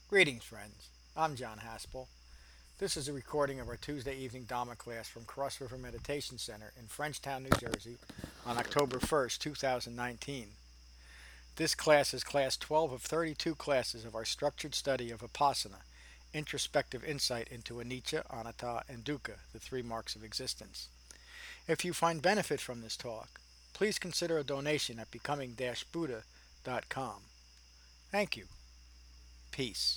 Greetings, friends. I'm John Haspel. This is a recording of our Tuesday evening Dhamma class from Cross River Meditation Center in Frenchtown, New Jersey on October 1st, 2019. This class is class 12 of 32 classes of our structured study of Vipassana, introspective insight into anicca, anatta, and dukkha, the three marks of existence. If you find benefit from this talk, please consider a donation at becoming-buddha.com. Thank you. Peace.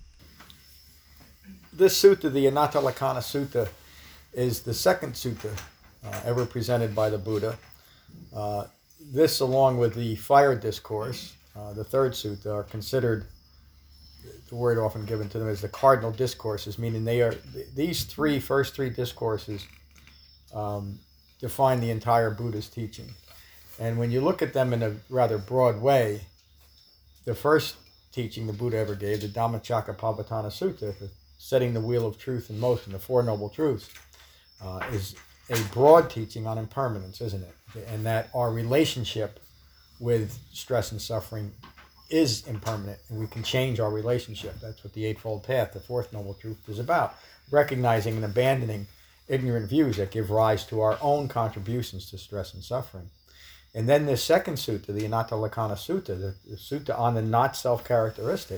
This sutta, the Anatta Lakkhana Sutta, is the second sutta ever presented by the Buddha. This, along with the Fire Discourse, the third sutta, are considered, the word often given to them is the cardinal discourses, meaning these first three discourses define the entire Buddha's teaching. And when you look at them in a rather broad way, the first teaching the Buddha ever gave, the Dhammacakkappavattana Sutta, the setting the wheel of truth in motion, the Four Noble Truths, is a broad teaching on impermanence, isn't it? And that our relationship with stress and suffering is impermanent, and we can change our relationship. That's what the Eightfold Path, the Fourth Noble Truth, is about. Recognizing and abandoning ignorant views that give rise to our own contributions to stress and suffering. And then the second sutta, the Anatta Lakkhana Sutta, the sutta on the not-self characteristic,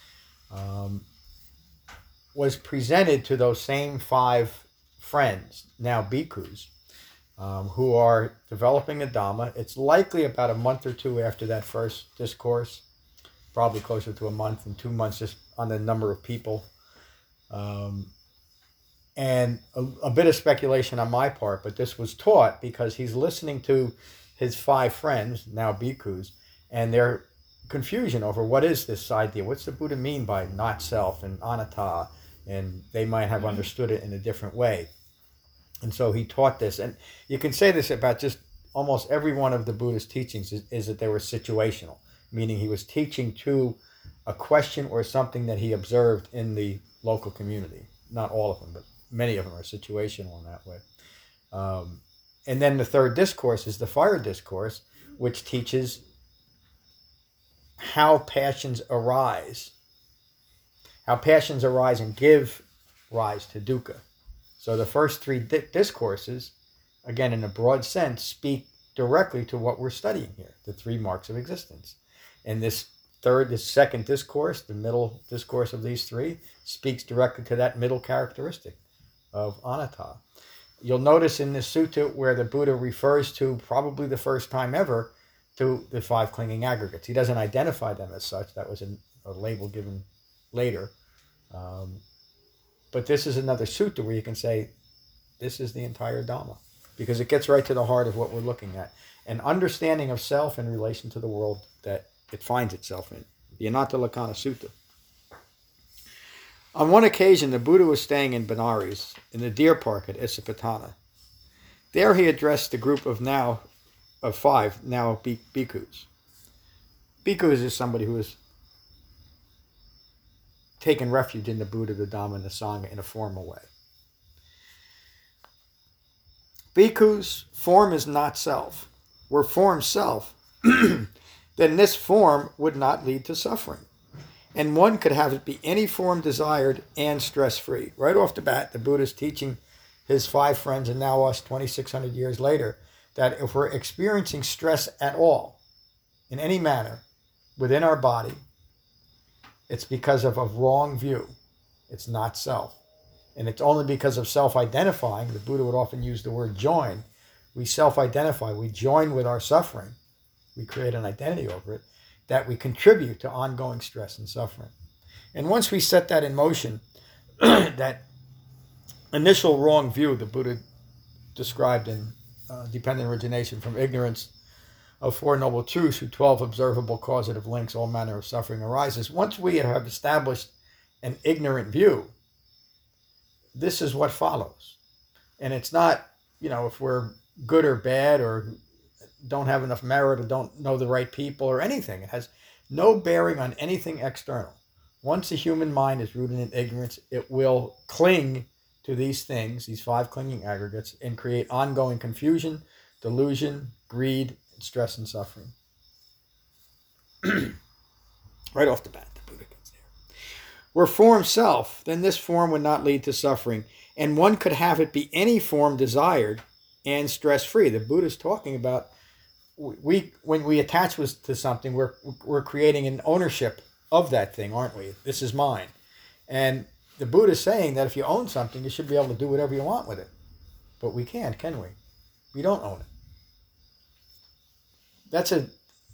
was presented to those same five friends, now bhikkhus, who are developing a Dhamma. It's likely about a month or two after that first discourse, probably closer to a month and 2 months, just on the number of people. And a bit of speculation on my part, but this was taught because he's listening to his five friends, now bhikkhus, and their confusion over what is this idea. What's the Buddha mean by not self and anatta? And they might have understood it in a different way. And so he taught this. And you can say this about just almost every one of the Buddha's teachings is that they were situational, meaning he was teaching to a question or something that he observed in the local community. Not all of them, but many of them are situational in that way. And then the third discourse is the Fire Discourse, which teaches how passions arise and give rise to dukkha. So the first three discourses, again in a broad sense, speak directly to what we're studying here, the three marks of existence. And this second discourse, the middle discourse of these three, speaks directly to that middle characteristic of anatta. You'll notice in this sutta where the Buddha refers to, probably the first time ever, to the five clinging aggregates. He doesn't identify them as such. That was a label given later. But this is another sutta where you can say, this is the entire Dhamma, because it gets right to the heart of what we're looking at. An understanding of self in relation to the world that it finds itself in. The Anatta Lakkhana Sutta. On one occasion, the Buddha was staying in Benares, in the deer park at Isipatana. There he addressed the group of five bhikkhus. Bhikkhus is somebody who has taken refuge in the Buddha, the Dhamma, and the Sangha in a formal way. Bhikkhus, form is not self. Were form self, then this form would not lead to suffering. And one could have it be any form desired and stress-free. Right off the bat, the Buddha's teaching his five friends, and now us 2,600 years later, that if we're experiencing stress at all, in any manner, within our body, it's because of a wrong view. It's not self. And it's only because of self-identifying, the Buddha would often use the word join. We self-identify, we join with our suffering, we create an identity over it, that we contribute to ongoing stress and suffering. And once we set that in motion, that initial wrong view the Buddha described in Dependent Origination from Ignorance of Four Noble Truths, through 12 observable causative links, all manner of suffering arises. Once we have established an ignorant view, this is what follows. And it's not, if we're good or bad or don't have enough merit or don't know the right people or anything. It has no bearing on anything external. Once the human mind is rooted in ignorance, it will cling to these things, these five clinging aggregates, and create ongoing confusion, delusion, greed, stress, and suffering. Right off the bat, the Buddha gets there. Were form self, then this form would not lead to suffering, and one could have it be any form desired and stress-free. The Buddha's talking about when we attach to something, we're creating an ownership of that thing, aren't we? This is mine. And the Buddha's saying that if you own something, you should be able to do whatever you want with it. But we can't, can we? We don't own it. That's at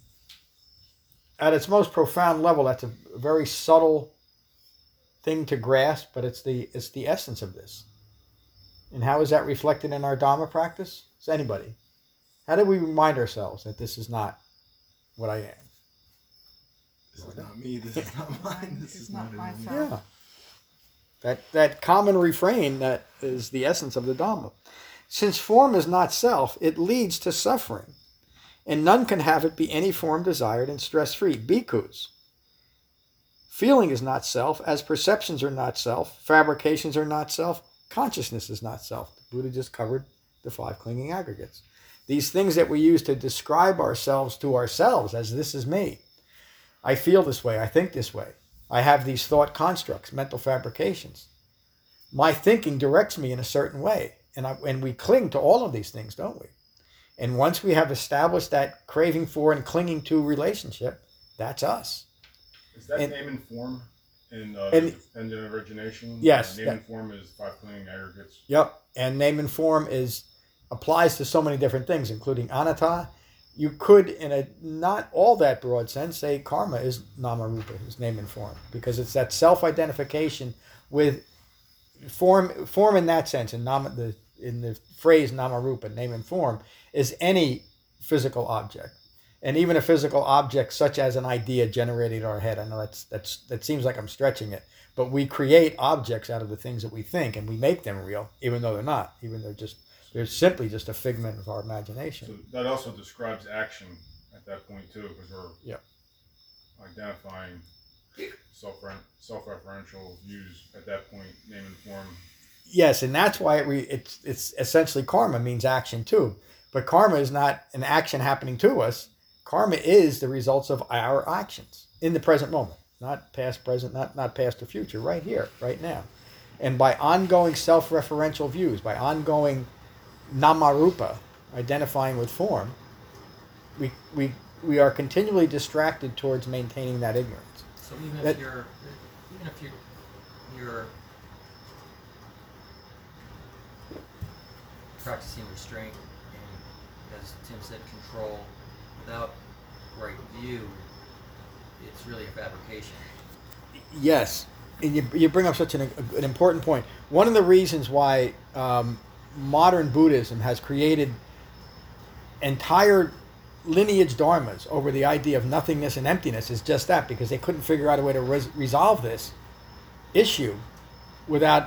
its most profound level, that's a very subtle thing to grasp, but it's the essence of this. And how is that reflected in our Dhamma practice? It's anybody. How do we remind ourselves that this is not what I am? This is not me, this is not mine, this is not myself. Yeah. That common refrain that is the essence of the Dhamma. Since form is not self, it leads to suffering, and none can have it be any form desired and stress-free. Bhikkhus. Feeling is not self, as perceptions are not self, fabrications are not self, consciousness is not self. The Buddha just covered the 5 clinging aggregates. These things that we use to describe ourselves to ourselves as this is me. I feel this way, I think this way. I have these thought constructs, mental fabrications. My thinking directs me in a certain way. And we cling to all of these things, don't we? And once we have established that craving for and clinging to relationship, that's us. Is that name and form in dependent origination? Yes. Name and form is 5 clinging aggregates. Yep. And name and form applies to so many different things, including anatta. You could, in a not all that broad sense, say karma is nama rupa, is name and form, because it's that self-identification with form in that sense. In the phrase nama rupa, name and form, is any physical object. And even a physical object such as an idea generated in our head. I know that seems like I'm stretching it, but we create objects out of the things that we think, and we make them real, even though they're not. Even though they're simply just a figment of our imagination. So that also describes action at that point too, because we're identifying self-referential views at that point, name and form. Yes, and that's why it's essentially karma means action too. But karma is not an action happening to us. Karma is the results of our actions in the present moment, not past, present, not past or future, right here, right now. And by ongoing self-referential views, by ongoing namarupa, identifying with form, we are continually distracted towards maintaining that ignorance. So even if you're practicing restraint and, as Tim said, control without right view, it's really a fabrication. Yes, and you bring up such an important point. One of the reasons why modern Buddhism has created entire lineage dharmas over the idea of nothingness and emptiness is just that, because they couldn't figure out a way to resolve this issue without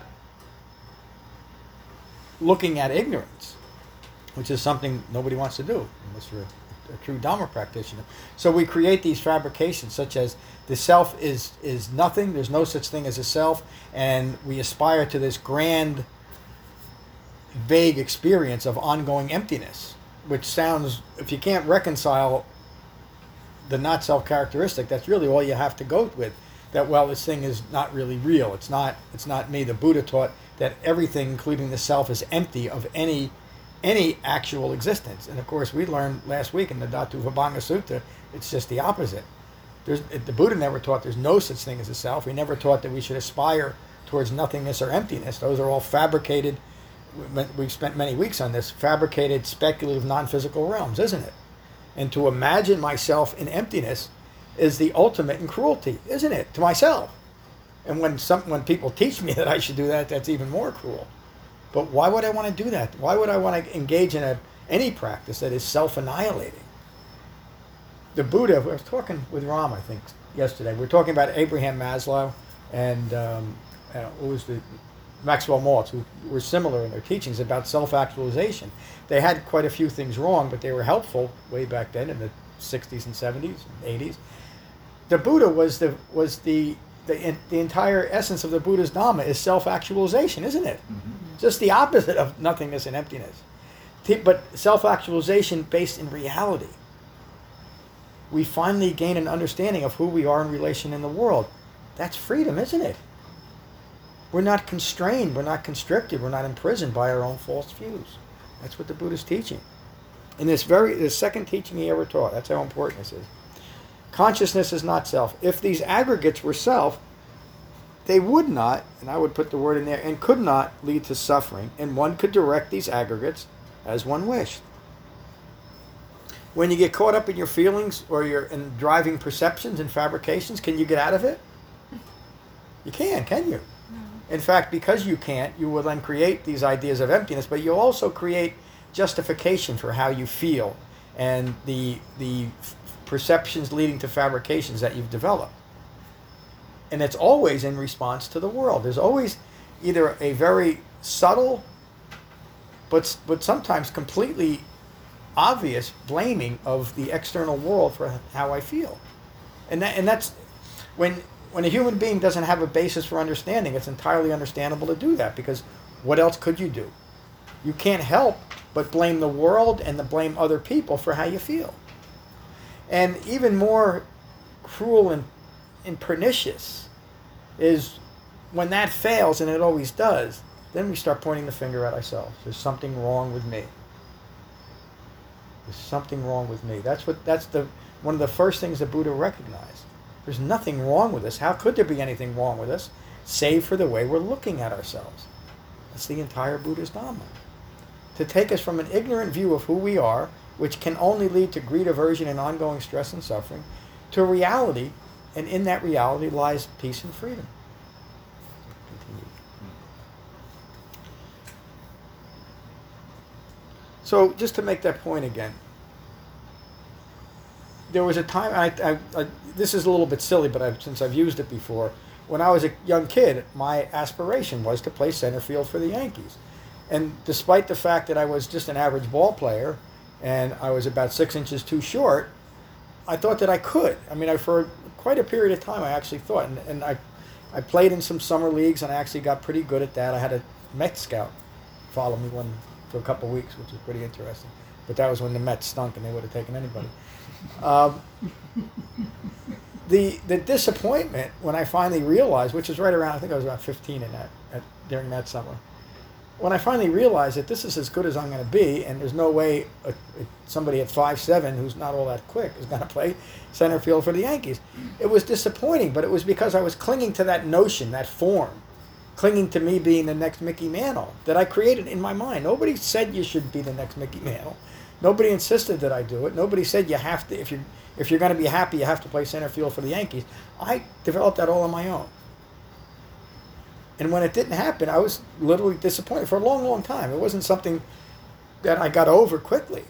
looking at ignorance, which is something nobody wants to do unless you're a true Dhamma practitioner. So we create these fabrications such as the self is nothing, there's no such thing as a self, and we aspire to this grand, vague experience of ongoing emptiness, which sounds, if you can't reconcile the not self characteristic, that's really all you have to go with. That, well, this thing is not really real. It's not me. The Buddha taught that everything, including the self, is empty of any actual existence. And of course, we learned last week in the Dhatu Vibhanga Sutta, it's just the opposite. The Buddha never taught there's no such thing as a self. He never taught that we should aspire towards nothingness or emptiness. Those are all fabricated. We've spent many weeks on this, fabricated, speculative, non-physical realms, isn't it? And to imagine myself in emptiness is the ultimate in cruelty, isn't it? To myself. And when people teach me that I should do that, that's even more cruel. But why would I want to do that? Why would I want to engage in any practice that is self-annihilating? The Buddha, I was talking with Ram, I think, yesterday. We were talking about Abraham Maslow and what was the Maxwell Maltz, who were similar in their teachings about self-actualization. They had quite a few things wrong, but they were helpful way back then in the 60s and 70s and 80s. The Buddha was the entire essence of the Buddha's Dhamma is self-actualization, isn't it? Mm-hmm. Just the opposite of nothingness and emptiness. But self-actualization based in reality. We finally gain an understanding of who we are in relation in the world. That's freedom, isn't it? We're not constrained, we're not constricted, we're not imprisoned by our own false views. That's what the Buddha's teaching. In the second teaching he ever taught, that's how important this is. Consciousness is not self. If these aggregates were self, they would not, and I would put the word in there, and could not lead to suffering, and one could direct these aggregates as one wished. When you get caught up in your feelings or you're in driving perceptions and fabrications, can you get out of it? You can you? In fact, because you can't, you will then create these ideas of emptiness, but you'll also create justification for how you feel and the perceptions leading to fabrications that you've developed. And it's always in response to the world. There's always either a very subtle but sometimes completely obvious blaming of the external world for how I feel. And that's when a human being doesn't have a basis for understanding, it's entirely understandable to do that, because what else could you do? You can't help but blame the world and to blame other people for how you feel. And even more cruel and pernicious is when that fails, and it always does, then we start pointing the finger at ourselves. There's something wrong with me. There's something wrong with me. That's one of the first things the Buddha recognized. There's nothing wrong with us. How could there be anything wrong with us, save for the way we're looking at ourselves? That's the entire Buddha's Dhamma. To take us from an ignorant view of who we are, which can only lead to greed, aversion, and ongoing stress and suffering, to a reality, and in that reality lies peace and freedom. Continue. So, just to make that point again, there was a time, I this is a little bit silly, but since I've used it before, when I was a young kid, my aspiration was to play center field for the Yankees. And despite the fact that I was just an average ball player, and I was about 6 inches too short, I thought that I could. I mean, for quite a period of time, I actually thought. And I played in some summer leagues, and I actually got pretty good at that. I had a Mets scout follow me for a couple of weeks, which was pretty interesting. But that was when the Mets stunk, and they would have taken anybody. The disappointment when I finally realized, which was right around, I think I was about 15 during that summer, when I finally realized that this is as good as I'm going to be, and there's no way somebody at 5'7", who's not all that quick, is going to play center field for the Yankees. It was disappointing, but it was because I was clinging to that notion, that form, clinging to me being the next Mickey Mantle that I created in my mind. Nobody said you should be the next Mickey Mantle. Nobody insisted that I do it. Nobody said you have to, if you're going to be happy, you have to play center field for the Yankees. I developed that all on my own. And when it didn't happen, I was literally disappointed for a long, long time. It wasn't something that I got over quickly.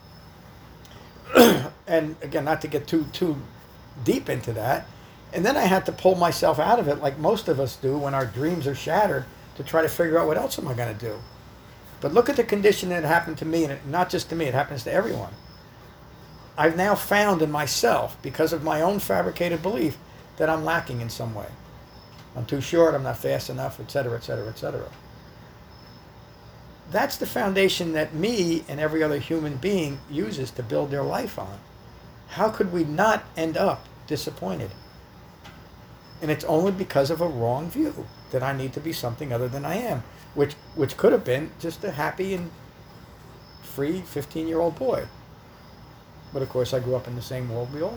And again, not to get too deep into that. And then I had to pull myself out of it, like most of us do when our dreams are shattered, to try to figure out what else am I going to do. But look at the condition that happened to me, and not just to me, it happens to everyone. I've now found in myself, because of my own fabricated belief, that I'm lacking in some way. I'm too short, I'm not fast enough, etc., etc., etc. That's the foundation that me and every other human being uses to build their life on. How could we not end up disappointed? And it's only because of a wrong view that I need to be something other than I am, which could have been just a happy and free 15-year-old boy. But of course I grew up in the same world we all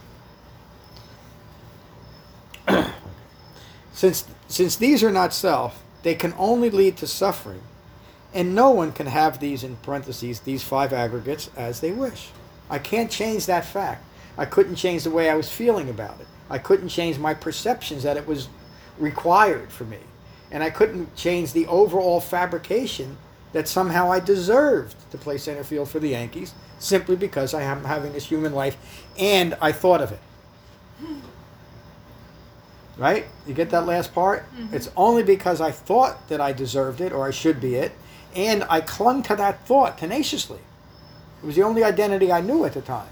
did. Since these are not self, they can only lead to suffering, and no one can have these, in parentheses, these 5 aggregates as they wish. I can't change that fact. I couldn't change the way I was feeling about it. I couldn't change my perceptions that it was required for me. And I couldn't change the overall fabrication that somehow I deserved to play center field for the Yankees simply because I am having this human life and I thought of it. Right? You get that last part? Mm-hmm. It's only because I thought that I deserved it or I should be it, and I clung to that thought tenaciously. It was the only identity I knew at the time.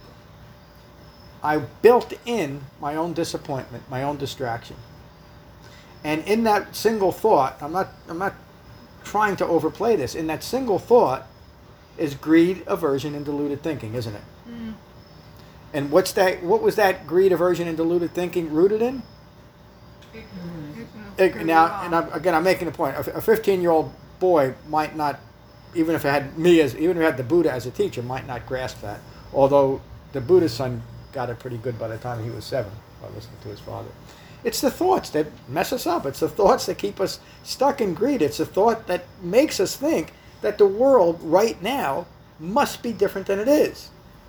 I built in my own disappointment, my own distraction. And in that single thought, I'm not trying to overplay this, in that single thought is greed, aversion, and deluded thinking, isn't it? Mm. And what was that greed, aversion, and deluded thinking rooted in? Now, and I'm making a point. A 15-year-old boy might not, even if it had even if it had the Buddha as a teacher, might not grasp that. Although the Buddha's son got it pretty good by the time he was 7, by listening to his father. It's the thoughts that mess us up. It's the thoughts that keep us stuck in greed. It's the thought that makes us think that the world right now must be different than it is,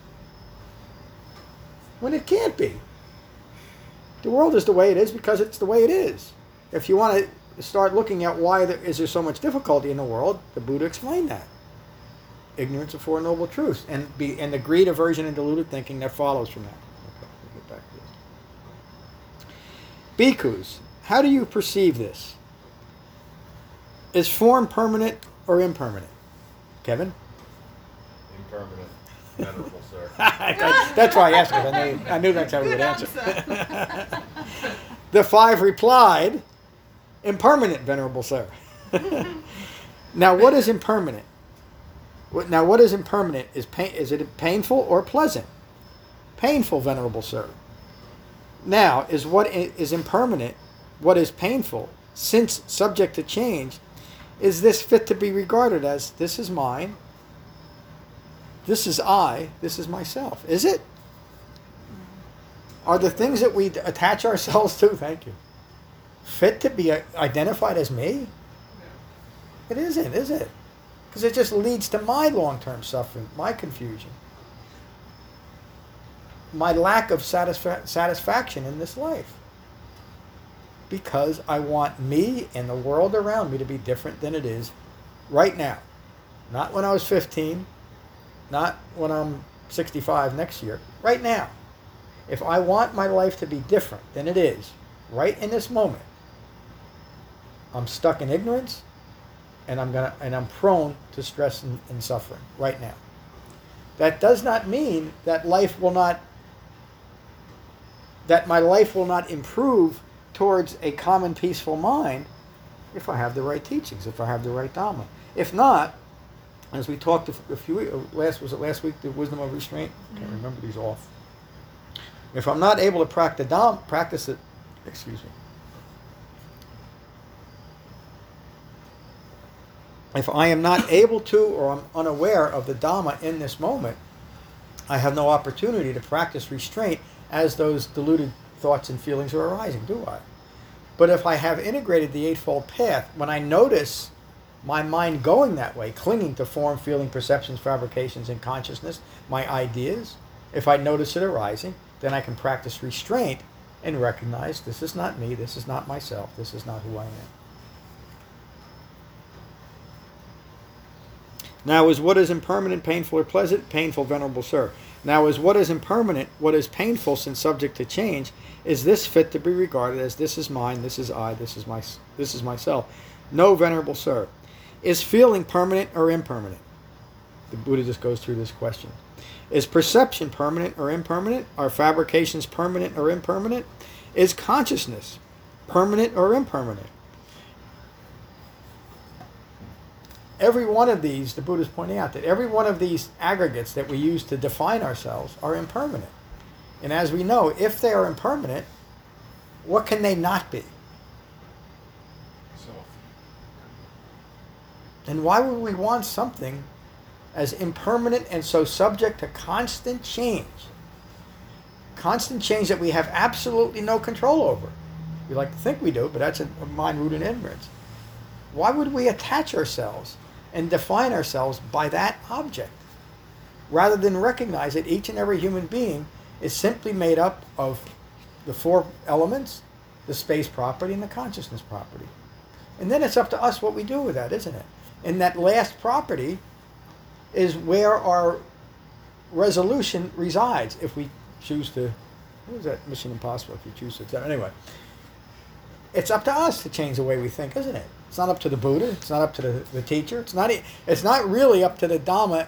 when it can't be. The world is the way it is because it's the way it is. If you want to start looking at why is there so much difficulty in the world, the Buddha explained that. Ignorance of Four Noble Truths and the greed, aversion, and deluded thinking that follows from that. Okay, we'll get back to this. Bhikkhus, how do you perceive this? Is form permanent or impermanent? Kevin? Impermanent, venerable sir. That's why I asked it. I knew that's how he would answer. The 5 replied, impermanent, venerable sir. Now, what is impermanent? Now, what is impermanent? Is it painful or pleasant? Painful, venerable sir. Now, is what is impermanent, what is painful, since subject to change, is this fit to be regarded as, this is mine, this is I, this is myself? Is it? Are the things that we attach ourselves to, thank you, fit to be identified as me? It isn't, is it? Because it just leads to my long-term suffering, my confusion, my lack of satisfaction in this life. Because I want me and the world around me to be different than it is right now. Not when I was 15, not when I'm 65 next year, right now. If I want my life to be different than it is right in this moment, I'm stuck in ignorance. And I'm prone to stress and suffering right now. That does not mean that my life will not improve towards a common peaceful mind if I have the right teachings, if I have the right Dhamma. If not, as we talked last week, the wisdom of restraint? I can't remember these off. If I'm not able to practice it, excuse me. If I am not able to, or I'm unaware of the Dhamma in this moment, I have no opportunity to practice restraint as those deluded thoughts and feelings are arising, do I? But if I have integrated the Eightfold Path, when I notice my mind going that way, clinging to form, feeling, perceptions, fabrications, and consciousness, my ideas, if I notice it arising, then I can practice restraint and recognize this is not me, this is not myself, this is not who I am. Now, is what is impermanent painful or pleasant? Painful, venerable sir. Now, is what is impermanent, what is painful since subject to change, is this fit to be regarded as this is mine, this is I, this is myself? No, venerable sir. Is feeling permanent or impermanent? The Buddha just goes through this question. Is perception permanent or impermanent? Are fabrications permanent or impermanent? Is consciousness permanent or impermanent? Every one of these, the Buddha is pointing out that every one of these aggregates that we use to define ourselves are impermanent. And as we know, if they are impermanent, what can they not be? Self. And why would we want something as impermanent and so subject to constant change? Constant change that we have absolutely no control over. We like to think we do, but that's a mind rooted in ignorance. Why would we attach ourselves and define ourselves by that object, rather than recognize that each and every human being is simply made up of the 4 elements, the space property, and the consciousness property? And then it's up to us what we do with that, isn't it? And that last property is where our resolution resides, if we choose to. What was that? Mission Impossible, if you choose to accept. Anyway, it's up to us to change the way we think, isn't it? It's not up to the Buddha. It's not up to the teacher. It's not really up to the Dhamma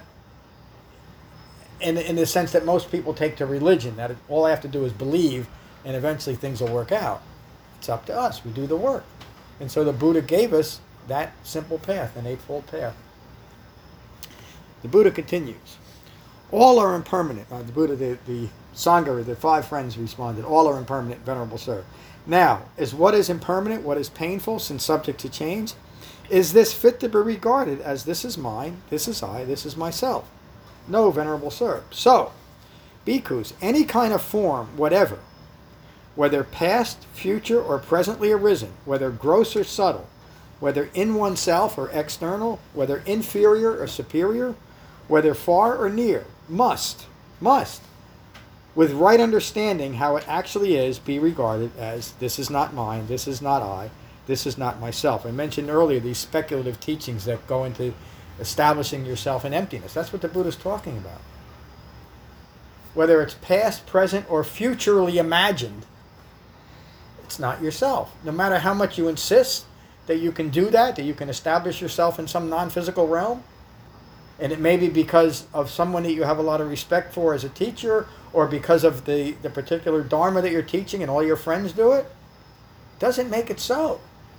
in the sense that most people take to religion, that all I have to do is believe and eventually things will work out. It's up to us. We do the work. And so the Buddha gave us that simple path, an Eightfold Path. The Buddha continues. All are impermanent. The Buddha, the Sangha, the 5 friends responded, all are impermanent, venerable sir. Now, is what is impermanent, what is painful, since subject to change? Is this fit to be regarded as this is mine, this is I, this is myself? No, venerable sir. So, bhikkhus, any kind of form, whatever, whether past, future, or presently arisen, whether gross or subtle, whether in oneself or external, whether inferior or superior, whether far or near, must, with right understanding how it actually is, be regarded as this is not mine, this is not I, this is not myself. I mentioned earlier these speculative teachings that go into establishing yourself in emptiness. That's what the Buddha's talking about. Whether it's past, present, or futurely imagined, it's not yourself. No matter how much you insist that you can do that you can establish yourself in some non-physical realm, and it may be because of someone that you have a lot of respect for as a teacher, or because of the particular dharma that you're teaching and all your friends do it, doesn't make it so.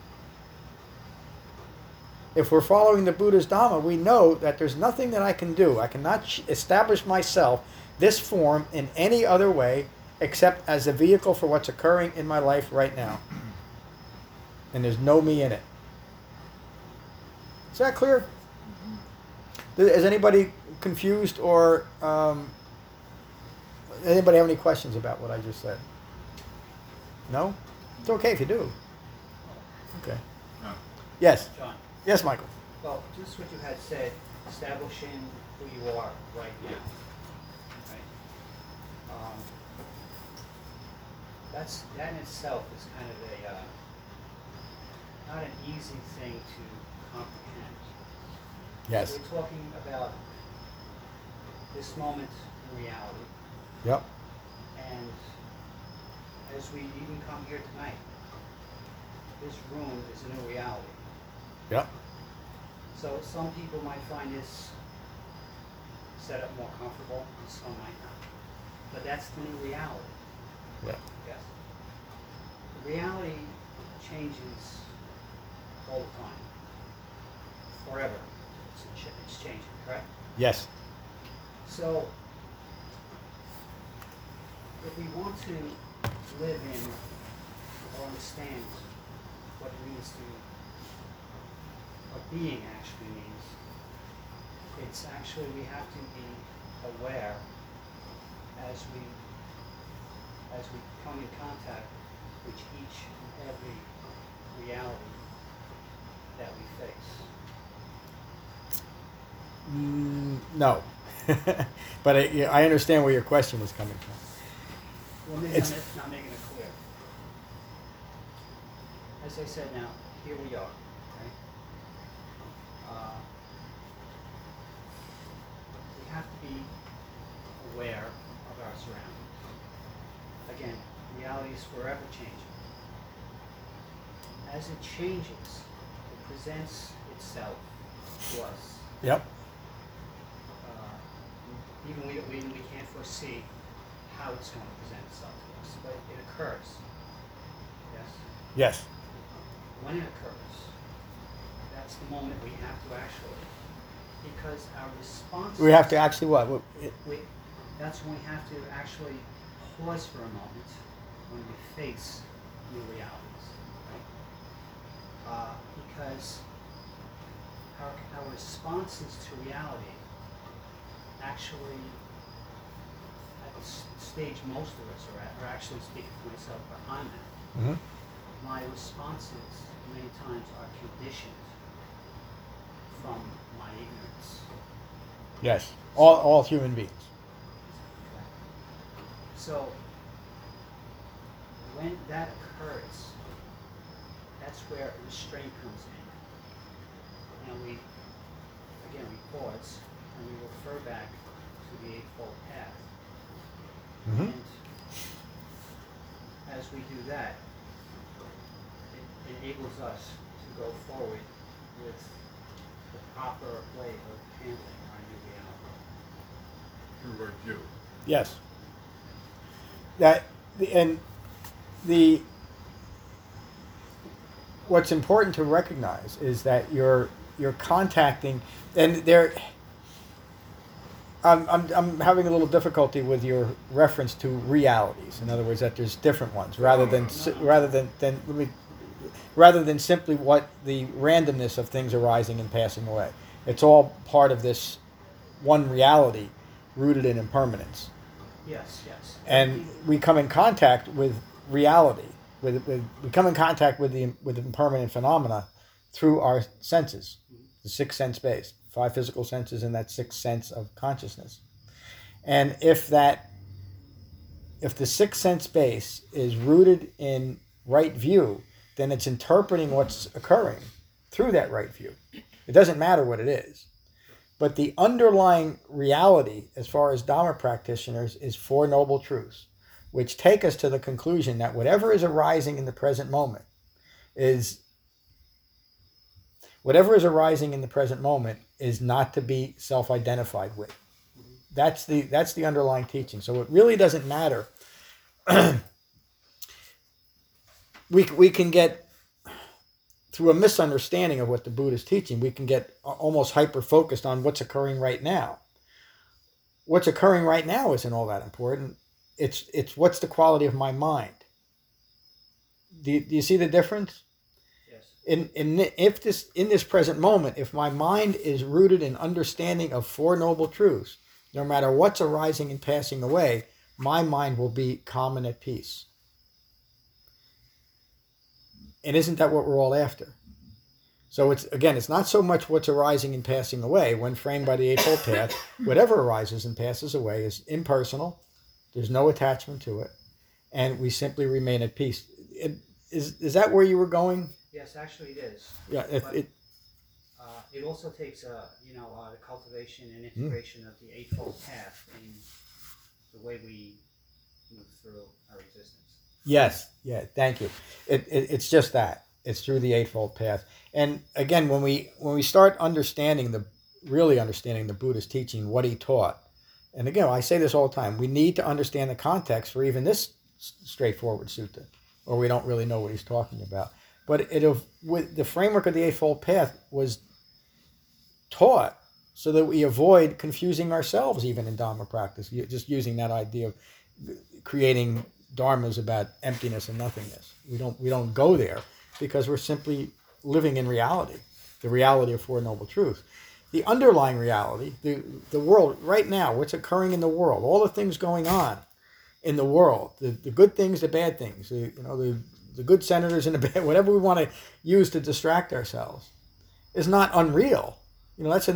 If we're following the Buddha's Dhamma, we know that there's nothing that I can do. I cannot establish myself, this form, in any other way except as a vehicle for what's occurring in my life right now. And there's no me in it. Is that clear? Is anybody confused, or anybody have any questions about what I just said? No? It's okay if you do. Okay. No. Yes. John, Yes, Michael. well, just what you had said, establishing who you are right now. Right? That in itself is kind of not an easy thing to comprehend. Yes. We're talking about this moment in reality, Yep. and as we even come here tonight, this room is a new reality. Yep. So some people might find this setup more comfortable, and some might not. But that's the new reality. Yep. Yes. The reality changes all the time, forever. It's changing, correct? Yes. So, if we want to live in or understand what it means to, what being actually means, it's actually we have to be aware as we come in contact with each and every reality that we face. No. But I understand where your question was coming from. Well, maybe It's- I'm not making it clear. As I said now, here we are, right? We have to be aware of our surroundings. Again, reality is forever changing. As it changes, it presents itself to us. Yep. Even we can't foresee how it's going to present itself to us, but it occurs. Yes? Yes. When it occurs, that's the moment we have to actually, because our response. We have to actually what? That's when we have to actually pause for a moment when we face new realities, right? Because our responses to reality actually, at the stage most of us are at, or actually speaking for myself where I'm at, Mm-hmm. my responses many times are conditioned from my ignorance. Yes. All human beings. So when that occurs, that's where restraint comes in. And we pause and we refer back to the Eightfold Path. Mm-hmm. And as we do that, it enables us to go forward with the proper way of handling our new reality. True right view. Yes. What's important to recognize is that you're contacting, and I'm having a little difficulty with your reference to realities. In other words, that there's different ones rather than simply what the randomness of things arising and passing away. It's all part of this one reality rooted in impermanence. Yes, yes. And we come in contact with reality. We come in contact with the impermanent phenomena through our senses, the sixth sense base, 5 physical senses and that sixth sense of consciousness. And if the sixth sense base is rooted in right view, then it's interpreting what's occurring through that right view. It doesn't matter what it is. But the underlying reality, as far as Dharma practitioners, is 4 noble truths, which take us to the conclusion that whatever is arising in the present moment is not to be self-identified with. That's the underlying teaching. So it really doesn't matter. We can get, through a misunderstanding of what the Buddha is teaching, we can get almost hyper-focused on what's occurring right now. What's occurring right now isn't all that important. It's what's the quality of my mind. Do you see the difference? Yes. In this present moment, if my mind is rooted in understanding of 4 noble truths, no matter what's arising and passing away, my mind will be calm and at peace. And isn't that what we're all after? So it's not so much what's arising and passing away. When framed by the Eightfold Path, whatever arises and passes away is impersonal. There's no attachment to it, and we simply remain at peace. Is that where you were going? Yes, actually it is. Yeah. It also takes the cultivation and integration of the Eightfold Path in the way we move through our existence. Yes. Yeah. Thank you. It's just that. It's through the Eightfold Path. And again, when we start really understanding the Buddha's teaching, what he taught, and again, I say this all the time, we need to understand the context for even this straightforward sutta, or we don't really know what he's talking about. But with the framework of the Eightfold Path was taught so that we avoid confusing ourselves even in Dharma practice, just using that idea of creating dharmas about emptiness and nothingness. We don't go there because we're simply living in reality, the reality of 4 noble truths. The underlying reality, the world right now, what's occurring in the world, all the things going on in the world, the good things, the bad things, the good senators and the bad, whatever we want to use to distract ourselves, is not unreal. That's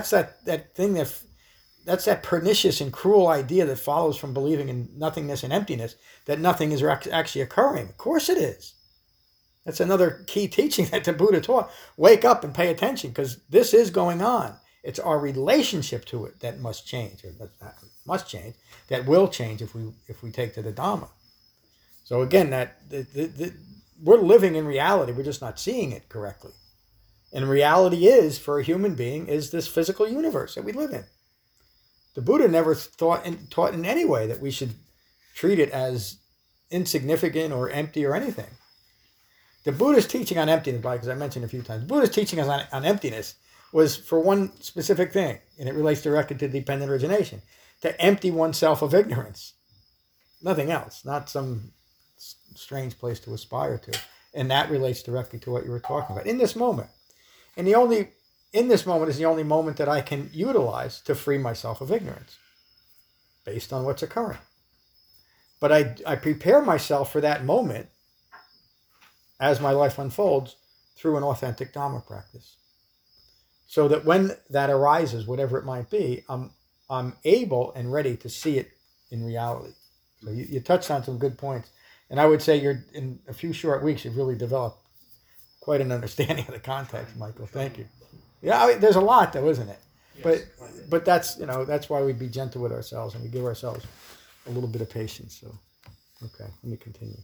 that pernicious and cruel idea that follows from believing in nothingness and emptiness, that nothing is actually occurring. Of course it is. That's another key teaching that the Buddha taught. Wake up and pay attention, because this is going on. It's our relationship to it that must change, or that will change if we take to the Dhamma. So again, we're living in reality. We're just not seeing it correctly. And reality is, for a human being, is this physical universe that we live in. The Buddha never taught in any way that we should treat it as insignificant or empty or anything. The Buddha's teaching on emptiness, like as I mentioned a few times, the Buddha's teaching us on emptiness was for one specific thing, and it relates directly to dependent origination, to empty oneself of ignorance. Nothing else, not some strange place to aspire to. And that relates directly to what you were talking about in this moment. And in this moment is the only moment that I can utilize to free myself of ignorance based on what's occurring. But I prepare myself for that moment as my life unfolds through an authentic Dhamma practice. So that when that arises, whatever it might be, I'm able and ready to see it in reality. So you touched on some good points. And I would say in a few short weeks, you've really developed quite an understanding of the context, Michael. Thank you. Yeah, there's a lot though, isn't it? Yes, but that's why we be gentle with ourselves and we give ourselves a little bit of patience. So, okay, let me continue.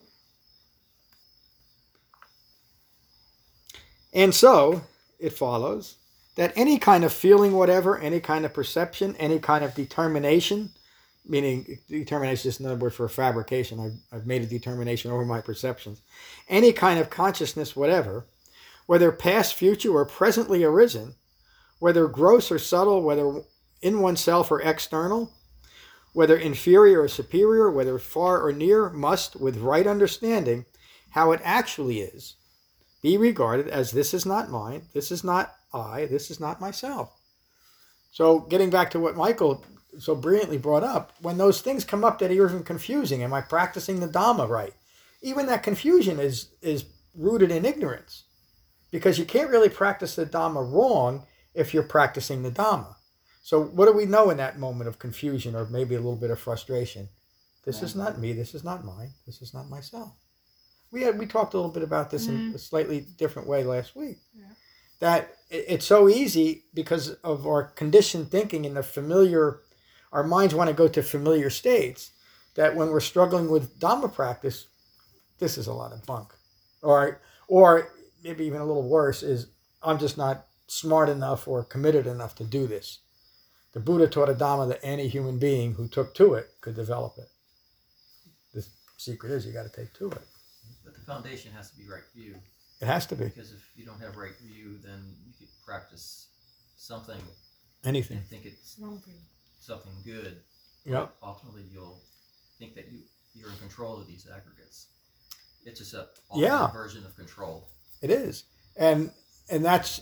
And so it follows that any kind of feeling, whatever, any kind of perception, any kind of determination, meaning determination is just another word for a fabrication. I've made a determination over my perceptions. Any kind of consciousness, whatever, whether past, future, or presently arisen, whether gross or subtle, whether in oneself or external, whether inferior or superior, whether far or near, must, with right understanding, how it actually is, be regarded as this is not mine, this is not I, this is not myself. So getting back to what Michael so brilliantly brought up, when those things come up that are even confusing, am I practicing the Dhamma right? Even that confusion is rooted in ignorance, because you can't really practice the Dhamma wrong if you're practicing the Dhamma. So what do we know in that moment of confusion or maybe a little bit of frustration? This is not me, this is not mine, this is not myself. We talked a little bit about this in a slightly different way last week. Yeah. That it's so easy because of our conditioned thinking in the familiar, our minds want to go to familiar states, that when we're struggling with Dhamma practice, this is a lot of bunk. Or maybe even a little worse is, I'm just not smart enough or committed enough to do this. The Buddha taught a Dhamma that any human being who took to it could develop it. The secret is you got to take to it. But the foundation has to be right view. It has to be. Because if you don't have right view, then you could practice something, anything, and think it's something good. Yep. Ultimately, you'll think that you're in control of these aggregates. It's just a version of control. It is, and that's,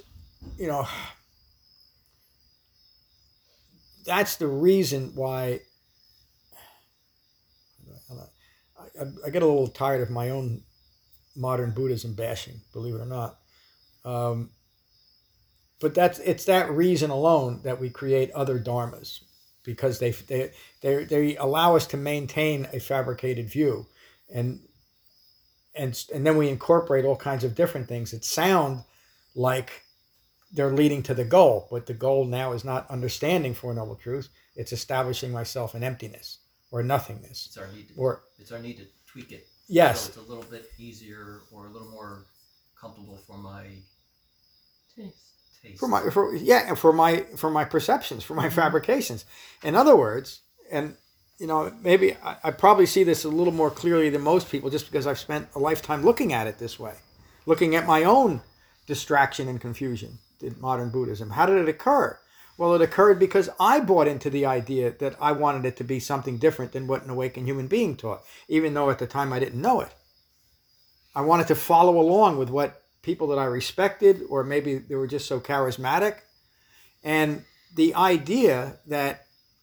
that's the reason why I get a little tired of my own modern Buddhism bashing, believe it or not. But it's that reason alone that we create other dharmas, because they allow us to maintain a fabricated view, and then we incorporate all kinds of different things that sound like they're leading to the goal, but the goal now is not understanding Four Noble Truths. It's establishing myself in emptiness or nothingness. It's our need to tweak it. Yes. So it's a little bit easier or a little more comfortable for my taste. For my perceptions, for my fabrications. In other words, and maybe I probably see this a little more clearly than most people, just because I've spent a lifetime looking at it this way, looking at my own distraction and confusion in modern Buddhism. How did it occur? Well, it occurred because I bought into the idea that I wanted it to be something different than what an awakened human being taught, even though at the time I didn't know it. I wanted to follow along with what people that I respected, or maybe they were just so charismatic. And the idea that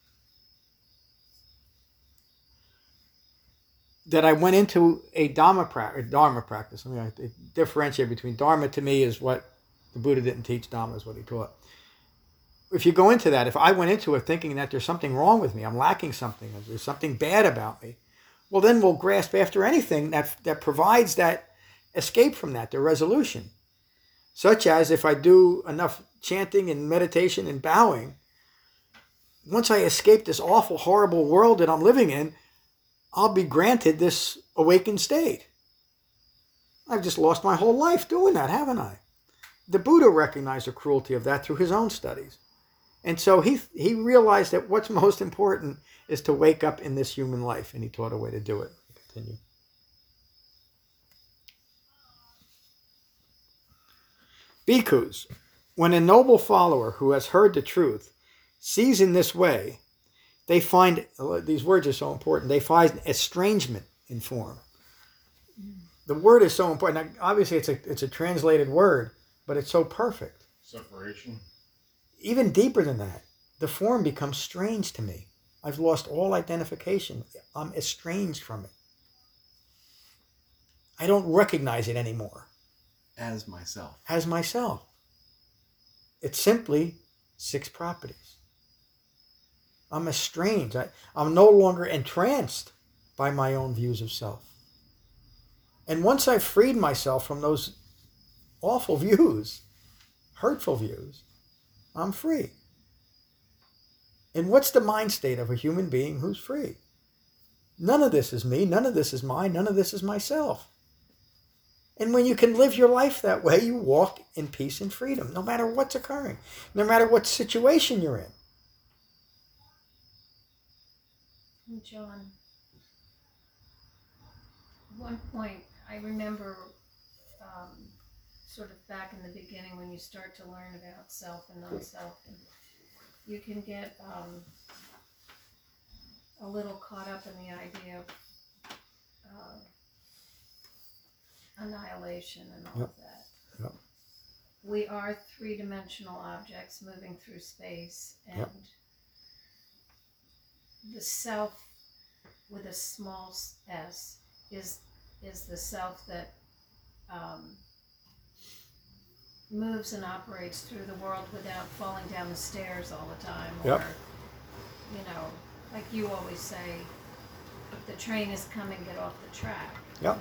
I went into a Dharma practice. I mean, I differentiate between Dharma to me is what the Buddha didn't teach, Dhamma is what he taught. If you go into that, if I went into it thinking that there's something wrong with me, I'm lacking something, there's something bad about me, well, then we'll grasp after anything that provides that escape from that, the resolution. Such as if I do enough chanting and meditation and bowing, once I escape this awful, horrible world that I'm living in, I'll be granted this awakened state. I've just lost my whole life doing that, haven't I? The Buddha recognized the cruelty of that through his own studies. And so he realized that what's most important is to wake up in this human life, and he taught a way to do it. Continue. Bhikkhus, when a noble follower who has heard the truth sees in this way, they find, these words are so important, they find estrangement in form. The word is so important. Now, obviously, it's a translated word, but it's so perfect. Separation. Even deeper than that, the form becomes strange to me. I've lost all identification. I'm estranged from it. I don't recognize it anymore. As myself. As myself. It's simply 6 properties. I'm estranged. I'm no longer entranced by my own views of self. And once I've freed myself from those awful views, hurtful views, I'm free. And what's the mind state of a human being who's free? None of this is me, none of this is mine, none of this is myself. And when you can live your life that way, you walk in peace and freedom, no matter what's occurring, no matter what situation you're in. John, at one point, I remember sort of back in the beginning when you start to learn about self and non-self, and you can get a little caught up in the idea of annihilation and all of that. Yep. We are three-dimensional objects moving through space, and Yep. the self with a small s is the self that moves and operates through the world without falling down the stairs all the time, or Yep. like you always say, if the train is coming, get off the track. Yep.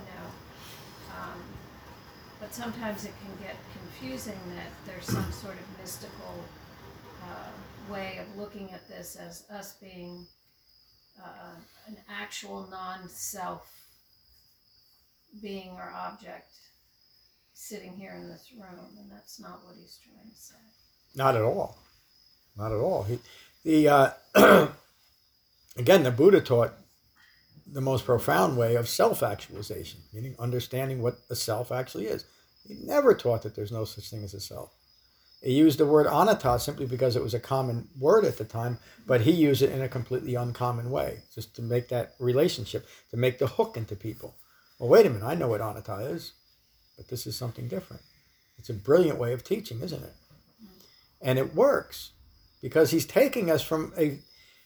But sometimes it can get confusing that there's some sort of mystical way of looking at this as us being an actual non-self being or object sitting here in this room, and that's not what he's trying to say. Not at all. Not at all. Again, the Buddha taught the most profound way of self-actualization, meaning understanding what a self actually is. He never taught that there's no such thing as a self. He used the word anatta simply because it was a common word at the time, but he used it in a completely uncommon way, just to make that relationship, to make the hook into people. Well, wait a minute, I know what anatta is, but this is something different. It's a brilliant way of teaching, isn't it? And it works because he's taking us from a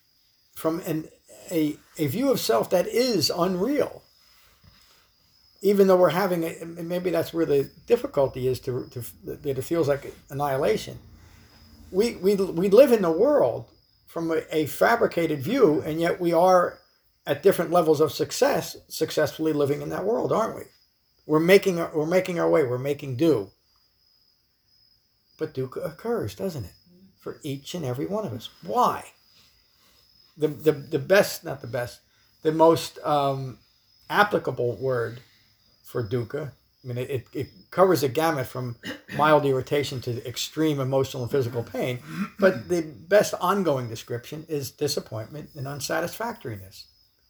view of self that is unreal. Even though we're having maybe that's where the difficulty is, that it feels like annihilation. We live in the world from a fabricated view, and yet we are at different levels of successfully living in that world, aren't we? We're making our way. We're making do. But dukkha occurs, doesn't it? For each and every one of us. Why? The most applicable word for dukkha, I mean, it covers a gamut from mild irritation to extreme emotional and physical pain, but the best ongoing description is disappointment and unsatisfactoriness.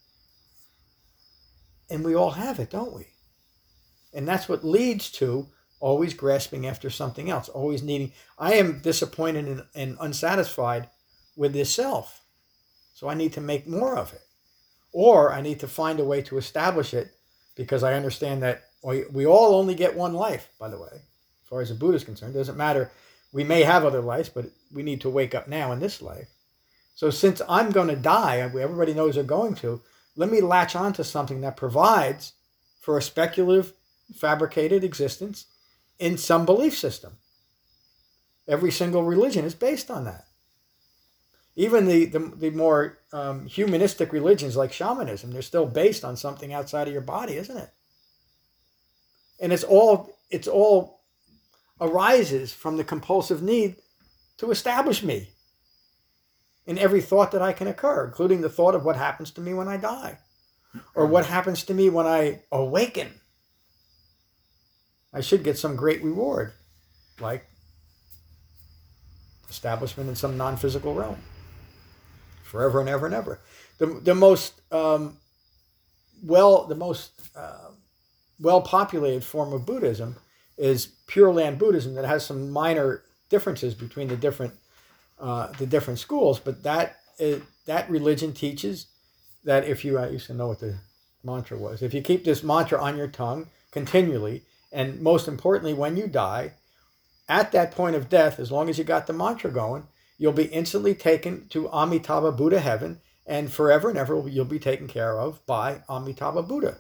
And we all have it, don't we? And that's what leads to always grasping after something else, always needing. I am disappointed and unsatisfied with this self, so I need to make more of it. Or I need to find a way to establish it, because I understand that we all only get one life, by the way, as far as the Buddha is concerned. It doesn't matter. We may have other lives, but we need to wake up now in this life. So since I'm going to die, everybody knows they're going to, let me latch onto something that provides for a speculative, fabricated existence in some belief system. Every single religion is based on that. Even the more humanistic religions like shamanism, they're still based on something outside of your body, isn't it? And it's all arises from the compulsive need to establish me in every thought that I can occur, including the thought of what happens to me when I die, or what happens to me when I awaken. I should get some great reward, like establishment in some non-physical realm. Forever and ever and ever. The most well-populated form of Buddhism is Pure Land Buddhism, that has some minor differences between the different schools. But that religion teaches that if you, I used to know what the mantra was. If you keep this mantra on your tongue continually, and most importantly, when you die, at that point of death, as long as you got the mantra going, you'll be instantly taken to Amitabha Buddha heaven, and forever and ever you'll be taken care of by Amitabha Buddha.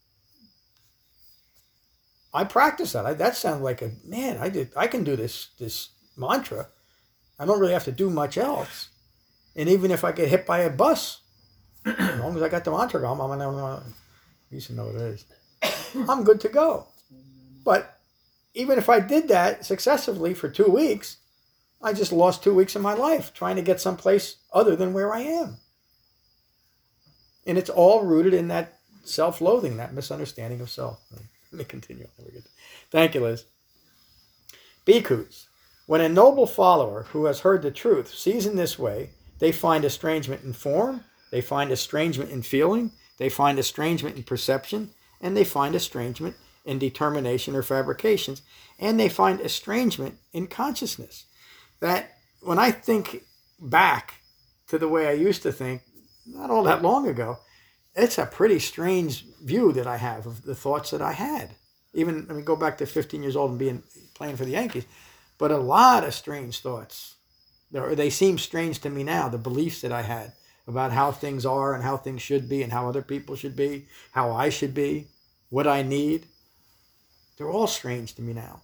I practice that. That sounds like I can do this mantra. I don't really have to do much else. And even if I get hit by a bus, as long as I got the mantra going, I used to know what it is, I'm good to go. But even if I did that successively for 2 weeks, I just lost 2 weeks of my life trying to get someplace other than where I am. And it's all rooted in that self-loathing, that misunderstanding of self. Let me continue. Thank you, Liz. Bhikkhus. When a noble follower who has heard the truth sees in this way, they find estrangement in form, they find estrangement in feeling, they find estrangement in perception, and they find estrangement in determination or fabrications, and they find estrangement in consciousness. That when I think back to the way I used to think not all that long ago, it's a pretty strange view that I have of the thoughts that I had. Even, I mean, go back to 15 years old and playing for the Yankees, but a lot of strange thoughts. They seem strange to me now, the beliefs that I had about how things are and how things should be and how other people should be, how I should be, what I need. They're all strange to me now.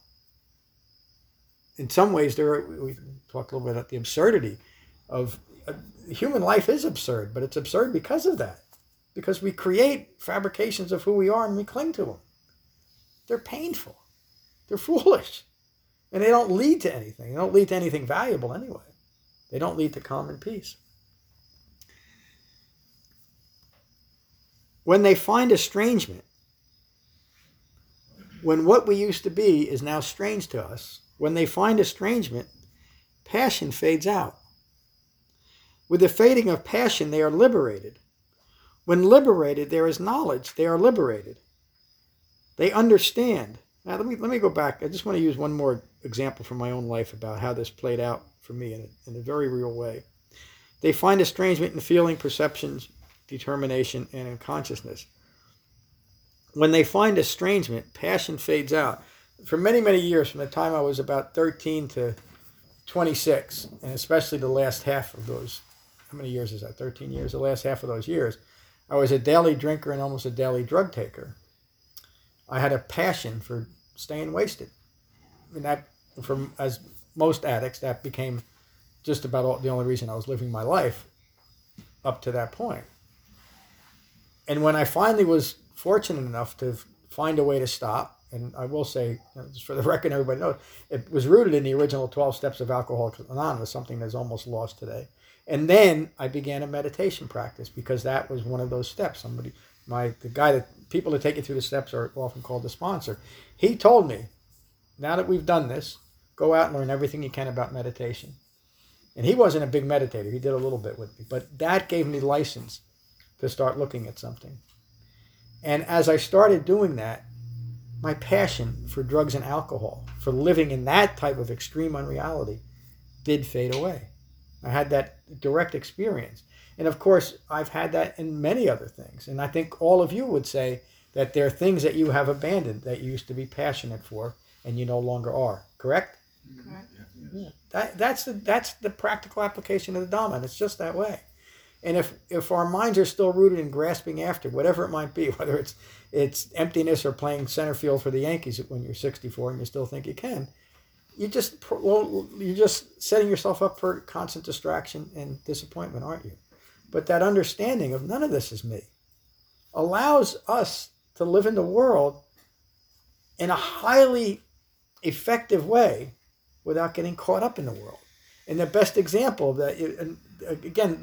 In some ways, we talked a little bit about the absurdity of human life is absurd, but it's absurd because of that. Because we create fabrications of who we are and we cling to them. They're painful. They're foolish. And they don't lead to anything. They don't lead to anything valuable anyway. They don't lead to calm and peace. When they find estrangement, when what we used to be is now strange to us, when they find estrangement, passion fades out. With the fading of passion, they are liberated. When liberated, there is knowledge. They are liberated. They understand. Now, let me go back. I just want to use one more example from my own life about how this played out for me in a very real way. They find estrangement in feeling, perceptions, determination, and in consciousness. When they find estrangement, passion fades out. For many, many years, from the time I was about 13 to 26, and especially the last half of those, how many years is that? 13 years? The last half of those years, I was a daily drinker and almost a daily drug taker. I had a passion for staying wasted. And that, as most addicts, that became just about the only reason I was living my life up to that point. And when I finally was fortunate enough to find a way to stop, and I will say, just for the record, everybody knows, it was rooted in the original 12 Steps of Alcoholics Anonymous, something that's almost lost today. And then I began a meditation practice because that was one of those steps. The guy that people that take you through the steps are often called the sponsor. He told me, now that we've done this, go out and learn everything you can about meditation. And he wasn't a big meditator. He did a little bit with me. But that gave me license to start looking at something. And as I started doing that, my passion for drugs and alcohol, for living in that type of extreme unreality, did fade away. I had that direct experience. And of course, I've had that in many other things. And I think all of you would say that there are things that you have abandoned that you used to be passionate for and you no longer are. Correct? Correct. Yeah. That's the practical application of the Dhamma, and it's just that way. And if our minds are still rooted in grasping after whatever it might be, whether it's emptiness or playing center field for the Yankees when you're 64 and you still think you can, you're just setting yourself up for constant distraction and disappointment, aren't you? But that understanding of none of this is me allows us to live in the world in a highly effective way without getting caught up in the world. And the best example of that, and again,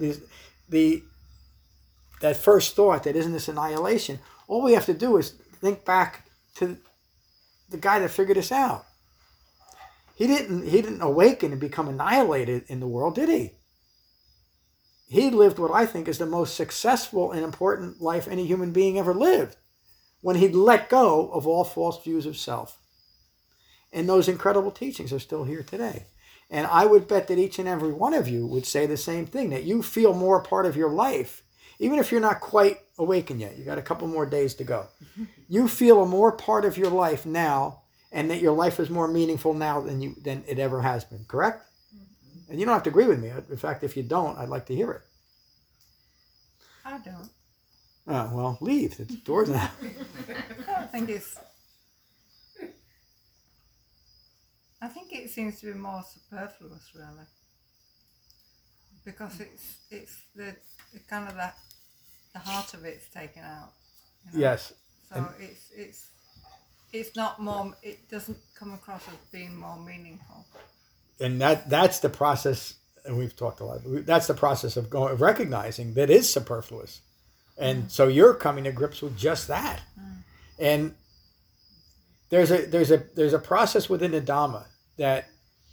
that first thought, that isn't this annihilation, all we have to do is think back to the guy that figured this out. He didn't awaken and become annihilated in the world, did he? He lived what I think is the most successful and important life any human being ever lived, when he let go of all false views of self. And those incredible teachings are still here today. And I would bet that each and every one of you would say the same thing, that you feel more a part of your life, even if you're not quite awakened yet. You got a couple more days to go. You feel a more part of your life now, and that your life is more meaningful now than it ever has been. Correct? And you don't have to agree with me. In fact, if you don't, I'd like to hear it. I don't. Oh, well, leave. The door's now. I think it seems to be more superfluous, really, because it's the kind of the heart of it's taken out. You know? Yes. So it's not more. It doesn't come across as being more meaningful. And that's the process, and we've talked a lot. That's the process of recognizing that is superfluous, and so you're coming to grips with just that. And there's a process within the Dhamma that,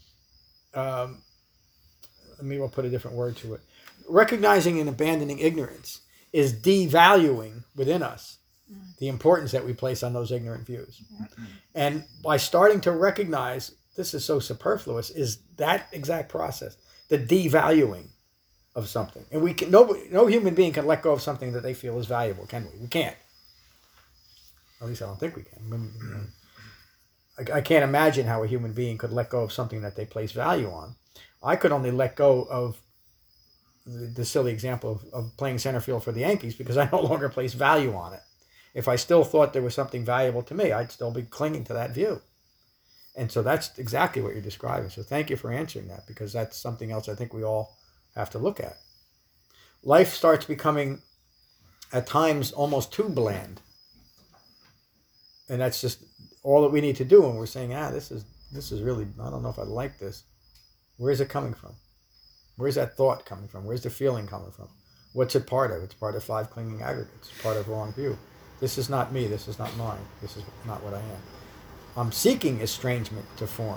we'll put a different word to it. Recognizing and abandoning ignorance is devaluing within us the importance that we place on those ignorant views. And by starting to recognize this is so superfluous, is that exact process the devaluing of something. And we can no human being can let go of something that they feel is valuable, can we? We can't. At least I don't think we can. I mean, I can't imagine how a human being could let go of something that they place value on. I could only let go of the silly example of playing center field for the Yankees because I no longer place value on it. If I still thought there was something valuable to me, I'd still be clinging to that view. And so that's exactly what you're describing. So thank you for answering that, because that's something else I think we all have to look at. Life starts becoming, at times, almost too bland. And that's just all that we need to do when we're saying, this is really, I don't know if I like this. Where's it coming from? Where's that thought coming from? Where's the feeling coming from? What's it part of? It's part of 5 clinging aggregates. It's part of wrong view. This is not me. This is not mine. This is not what I am. I'm seeking estrangement to form.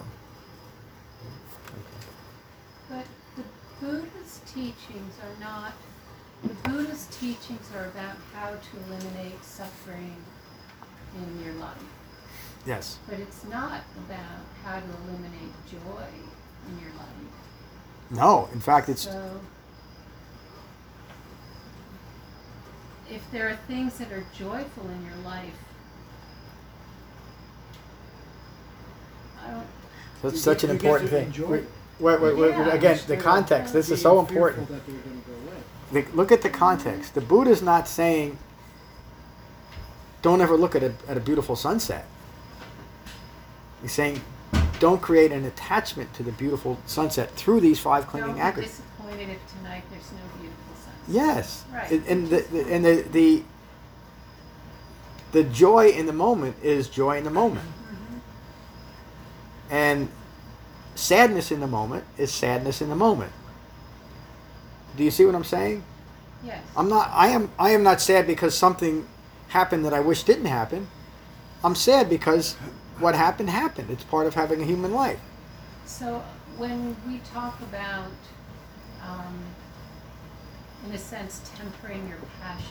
But the Buddha's teachings are not, the Buddha's teachings are about how to eliminate suffering in your life. Yes. But it's not about how to eliminate joy in your life. No, in fact, it's... So, if there are things that are joyful in your life, I don't... That's such an You get important to thing. enjoy Wait, Yeah. again, the context. This is so important. That they're going to go away. Look at the context. The Buddha's not saying, don't ever look at a beautiful sunset. He's saying, don't create an attachment to the beautiful sunset through these 5 clinging Don't be aggregates. disappointed if tonight there's no beautiful sunset. Yes. Right. And the joy in the moment is joy in the moment. And sadness in the moment is sadness in the moment. Do you see what I'm saying? Yes. I am not sad because something happened that I wish didn't happen. I'm sad because what happened happened. It's part of having a human life. So when we talk about, in a sense, tempering your passions,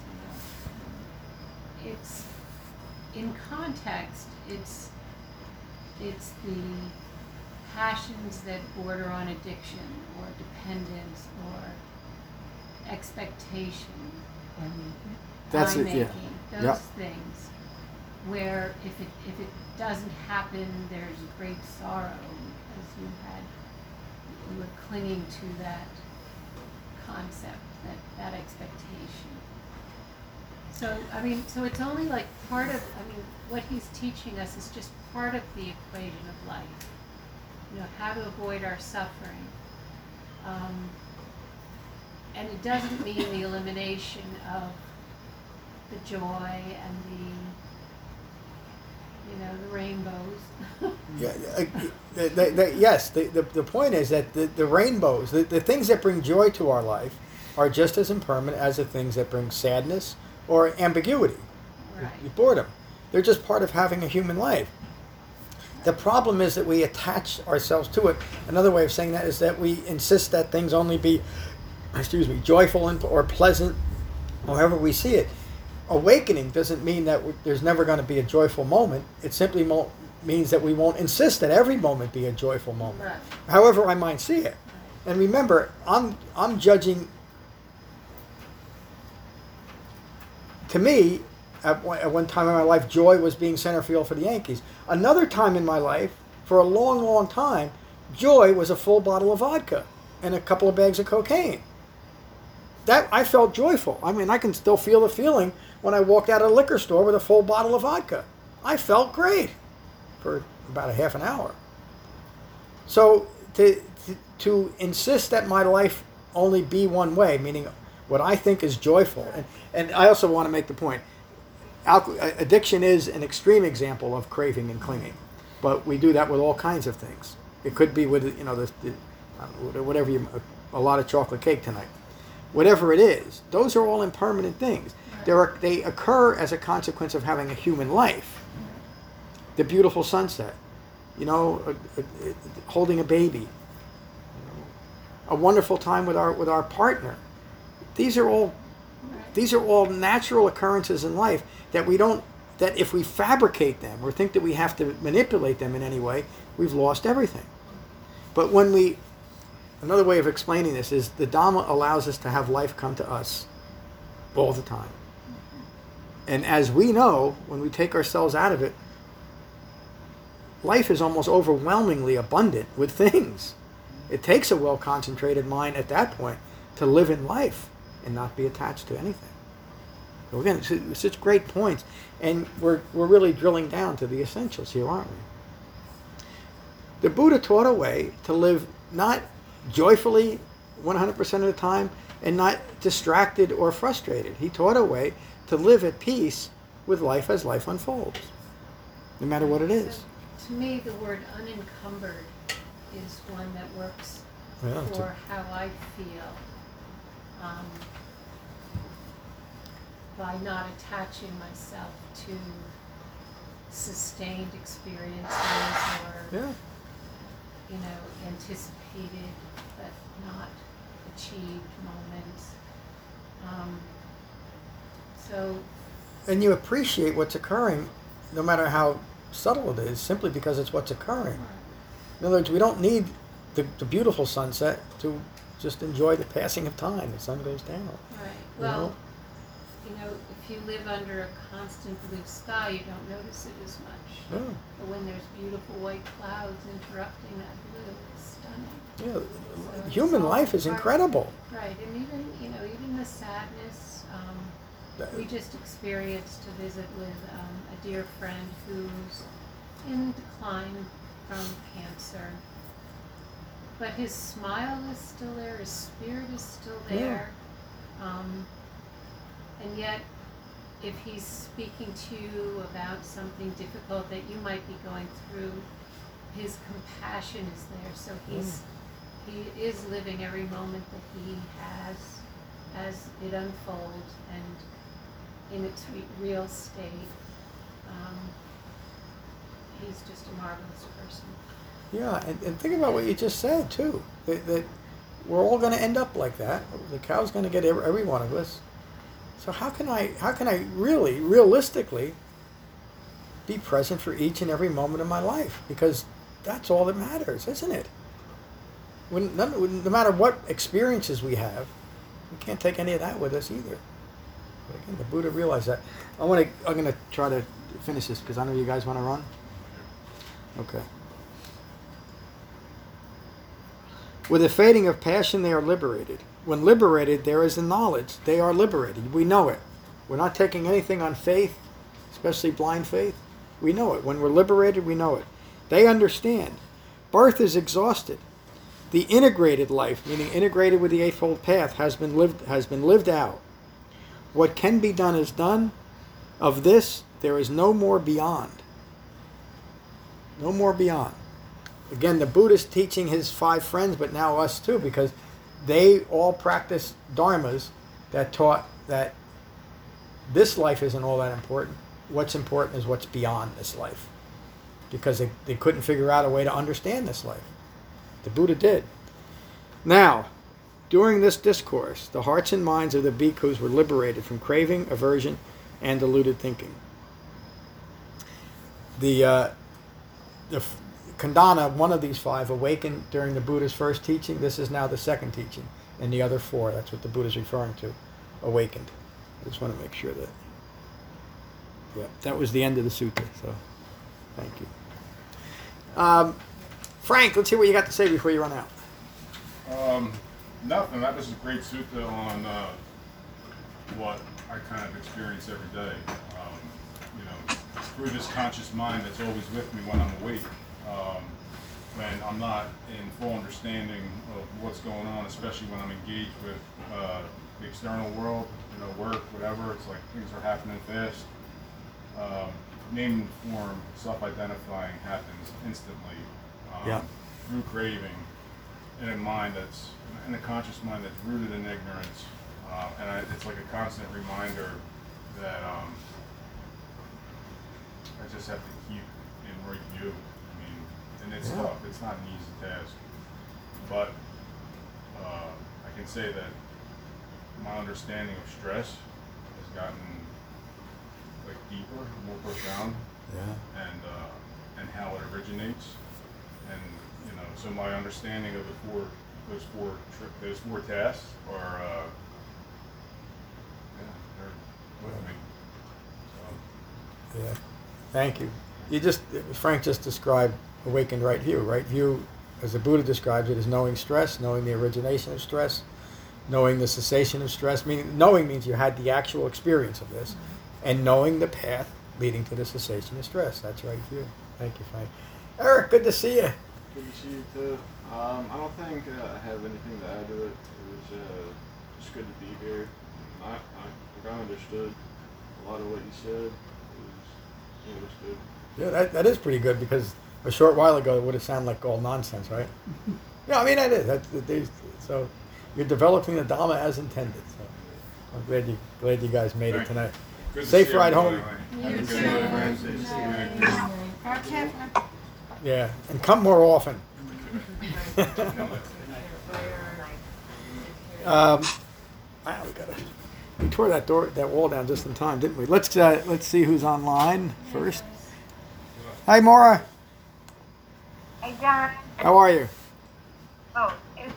it's in context. It's the passions that border on addiction or dependence or expectation and That's it, yeah. making. Those Yep. things where if it doesn't happen, there's great sorrow because you were clinging to that concept, that expectation. So it's only like part of, what he's teaching us is just part of the equation of life. How to avoid our suffering. And it doesn't mean the elimination of the joy and the rainbows. Yes, the point is that the rainbows, the things that bring joy to our life are just as impermanent as the things that bring sadness or ambiguity, Right. boredom. They're just part of having a human life. The problem is that we attach ourselves to it. Another way of saying that is that we insist that things only be, joyful or pleasant, however we see it. Awakening doesn't mean that there's never going to be a joyful moment. It simply means that we won't insist that every moment be a joyful moment, Right. however I might see it. And remember, I'm judging. To me, at one time in my life, joy was being center field for the Yankees. Another time in my life, for a long, long time, joy was a full bottle of vodka and a couple of bags of cocaine. That I felt joyful. I can still feel the feeling when I walked out of a liquor store with a full bottle of vodka. I felt great for about a half an hour. So to insist that my life only be one way, meaning what I think is joyful, and I also want to make the point, addiction is an extreme example of craving and clinging, but we do that with all kinds of things. It could be with whatever a lot of chocolate cake tonight. Whatever it is, those are all impermanent things. They occur as a consequence of having a human life. The beautiful sunset, holding a baby, a wonderful time with our partner. These are all natural occurrences in life that if we fabricate them or think that we have to manipulate them in any way, we've lost everything. But when we another way of explaining this is the Dhamma allows us to have life come to us all the time. And as we know, when we take ourselves out of it, life is almost overwhelmingly abundant with things. It takes a well-concentrated mind at that point to live in life and not be attached to anything. So again, it's such great points. And we're really drilling down to the essentials here, aren't we? The Buddha taught a way to live not joyfully 100% of the time and not distracted or frustrated. He taught a way to live at peace with life as life unfolds, no matter what it is. So, to me, the word unencumbered is one that works Yeah, for how I feel. By not attaching myself to sustained experiences or, yeah. Anticipated but not achieved moments. And you appreciate what's occurring, no matter how subtle it is, simply because it's what's occurring. In other words, we don't need the beautiful sunset to just enjoy the passing of time. The sun goes down. Right. You Well, know? if you live under a constant blue sky, you don't notice it as much. Yeah. But when there's beautiful white clouds interrupting that blue, it's stunning. Yeah. So Human it's all life is part- incredible. Right, and even the sadness. We just experienced a visit with a dear friend who's in decline from cancer. But his smile is still there, his spirit is still there. And yet, if he's speaking to you about something difficult that you might be going through, his compassion is there. So he is living every moment that he has as it unfolds and in its real state. He's just a marvelous person. Yeah, and think about what you just said, too. That we're all going to end up like that. The cow's going to get every one of us. So how can I really, realistically, be present for each and every moment of my life? Because that's all that matters, isn't it? No matter what experiences we have, we can't take any of that with us either. But again, the Buddha realized that. I'm going to try to finish this because I know you guys want to run. Okay. With the fading of passion, they are liberated. When liberated, there is the knowledge. They are liberated. We know it. We're not taking anything on faith, especially blind faith. We know it. When we're liberated, we know it. They understand. Birth is exhausted. The integrated life, meaning integrated with the Eightfold Path, has been lived out. What can be done is done. Of this, there is no more beyond. No more beyond. Again, the Buddha's teaching his 5 friends, but now us too, because they all practice dharmas that taught that this life isn't all that important. What's important is what's beyond this life. Because they couldn't figure out a way to understand this life. The Buddha did. Now, during this discourse, the hearts and minds of the bhikkhus were liberated from craving, aversion, and deluded thinking. The Khandana, one of these 5, awakened during the Buddha's first teaching. This is now the second teaching. And the other 4, that's what the Buddha's referring to, awakened. I just want to make sure that... Yeah, that was the end of the sutta, so thank you. Frank, let's hear what you got to say before you run out. Nothing. That was a great sutta on what I kind of experience every day. Through this conscious mind that's always with me when I'm awake. When I'm not in full understanding of what's going on, especially when I'm engaged with the external world, work, whatever. It's like things are happening fast. Name and form, self-identifying happens instantly through craving in a mind that's in a conscious mind that's rooted in ignorance, and it's like a constant reminder that I just have to keep in right view. And it's tough. It's not an easy task, but I can say that my understanding of stress has gotten deeper, more profound, and how it originates, and so my understanding of the 4 those four tasks are, they're with me. So, Yeah. Thank you. Frank just described awakened right view. Right view, as the Buddha describes it, is knowing stress, knowing the origination of stress, knowing the cessation of stress. Knowing means you had the actual experience of this, and knowing the path leading to the cessation of stress. That's right view. Thank you, Frank. Eric, good to see you. Good to see you too. I don't think I have anything to add to it. It was just good to be here. I kind of understood a lot of what you said. It was good. Yeah, that is pretty good, because a short while ago it would have sounded like all nonsense, right? Yeah, I mean that is. So you're developing the Dhamma as intended. So I'm glad you guys made it tonight. good to Safe see ride home. everybody. Have a good night, friends. See you next week. Yeah, and come more often. We tore that wall down just in time, didn't we? Let's see who's online first. Hi, Maura. Hey, John. How are you? Oh, it's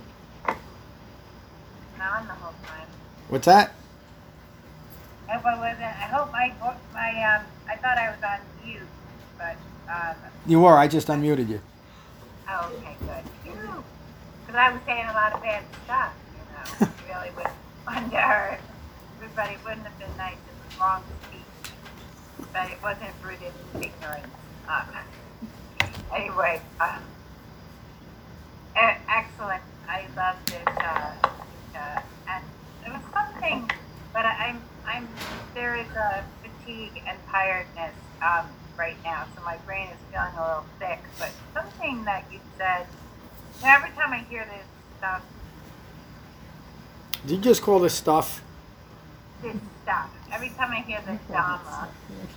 not on the whole time. What's that? I hope I wasn't. I hope I thought I was on mute, but You were. I just unmuted you. oh, okay, good. Because I was saying a lot of bad stuff, you know. Really would wonder. Everybody wouldn't have been nice. It was wrong speech, but it wasn't rooted in ignorance. Anyway, excellent. I love this, and it was something. But there is a fatigue and tiredness right now, so my brain is feeling a little thick. But something that you said, every time I hear this stuff, Did you just call this stuff? Every time I hear this Dhamma,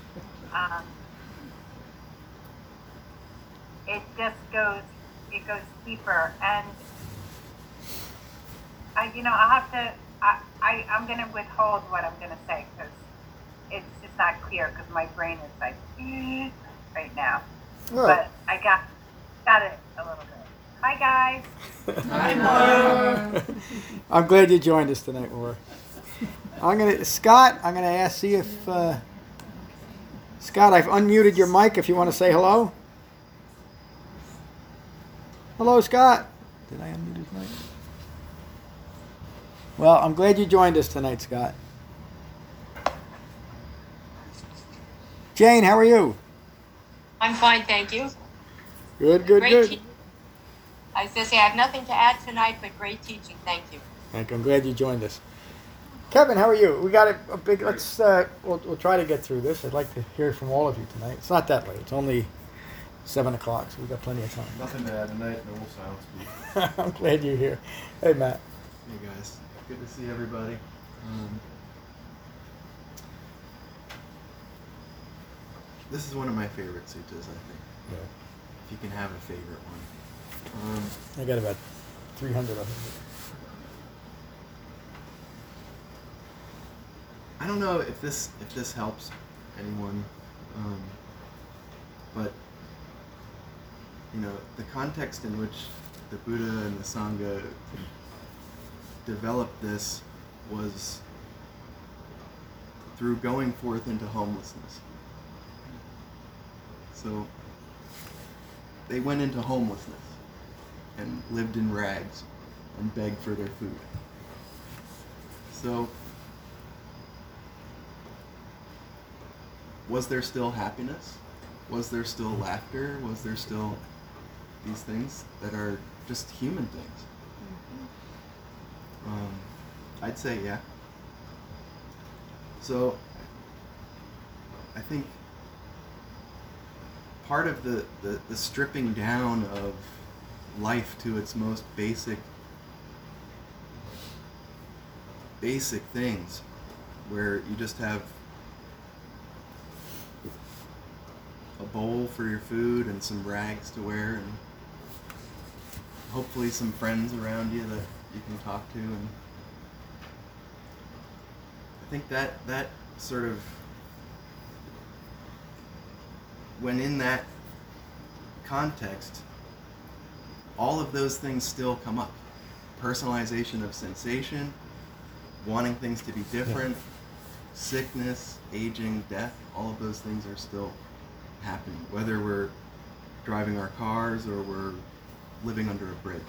it just goes deeper, and I'm going to withhold what I'm going to say, because it's just not clear, because my brain is like, right now. All right. But I got it a little bit. Hi, guys. I'm glad you joined us tonight, Maura. Scott, I'm gonna see if Scott, I've unmuted your mic if you want to say hello. Hello, Scott. Did I unmute his mic? Well, I'm glad you joined us tonight, Scott. Jane, how are you? I'm fine, thank you. Good. I was going to say, I have nothing to add tonight, but great teaching. Thank you. I'm glad you joined us. Kevin, how are you? We got a big. We'll try to get through this. I'd like to hear from all of you tonight. It's not that late. It's only 7 o'clock, so we've got plenty of time. Nothing to add tonight. No silence. I'm glad you're here. Hey, Matt. Hey guys, good to see everybody. This is one of my favorite suttas, I think. Yeah. If you can have a favorite one. I got about 300 of them. I don't know if this helps anyone, but the context in which the Buddha and the Sangha developed this was through going forth into homelessness. So they went into homelessness and lived in rags and begged for their food. So was there still happiness? Was there still laughter? Was there still these things that are just human things? I'd say yeah. So I think part of the stripping down of life to its most basic things, where you just have a bowl for your food and some rags to wear and hopefully some friends around you that you can talk to, and I think that sort of, when in that context, all of those things still come up. personalization of sensation, wanting things to be different, sickness, aging, death, all of those things are still happening, whether we're driving our cars or we're living under a bridge.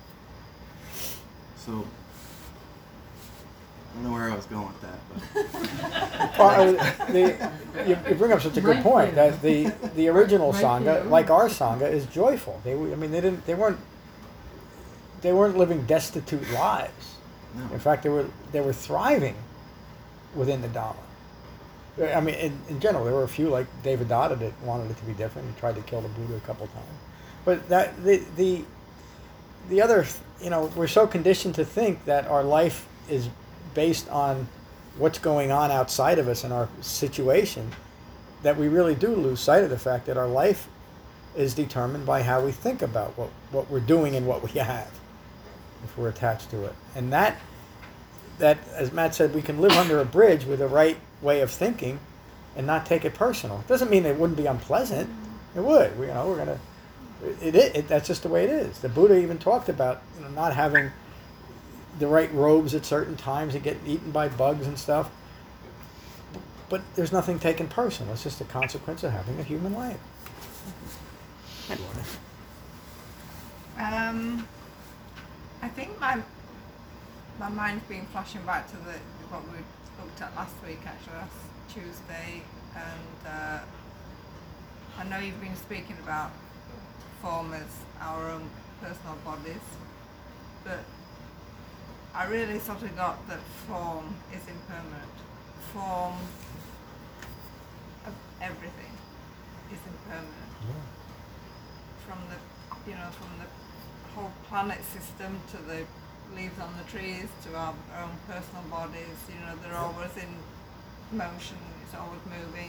So, I don't know where I was going with that, but... Well, you bring up such a good point, that the original Sangha, like our Sangha, is joyful. They weren't living destitute lives. No. In fact, they were thriving within the Dhamma. I mean, in general, there were a few like Devadatta that wanted it to be different. He tried to kill the Buddha a couple times. But that the other, we're so conditioned to think that our life is based on what's going on outside of us in our situation, that we really do lose sight of the fact that our life is determined by how we think about what we're doing and what we have, if we're attached to it. And that, as Matt said, we can live under a bridge with the right way of thinking and not take it personal. It doesn't mean it wouldn't be unpleasant. It would. We're gonna. That's just the way it is. The Buddha even talked about not having the right robes at certain times and get eaten by bugs and stuff. But there's nothing taken personal. It's just a consequence of having a human life. I think my mind's been flashing back to what we looked at last week, actually, last Tuesday, and I know you've been speaking about form as our own personal bodies, but I really sort of got that form is impermanent. Form of everything is impermanent. From the whole planet system to the leaves on the trees to our own personal bodies, they're always in motion, it's always moving.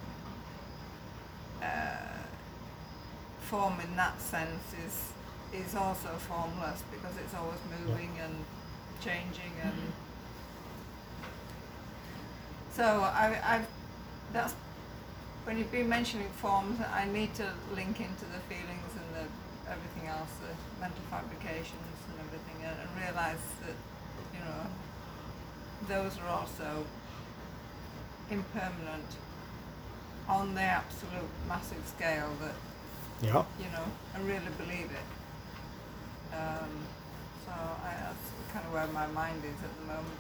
Form in that sense is also formless because it's always moving and changing, and so that's when you've been mentioning forms, I need to link into the feelings and everything else, the mental fabrications and everything, and realize that those are also impermanent on the absolute massive scale that I really believe it. So that's kind of where my mind is at the moment.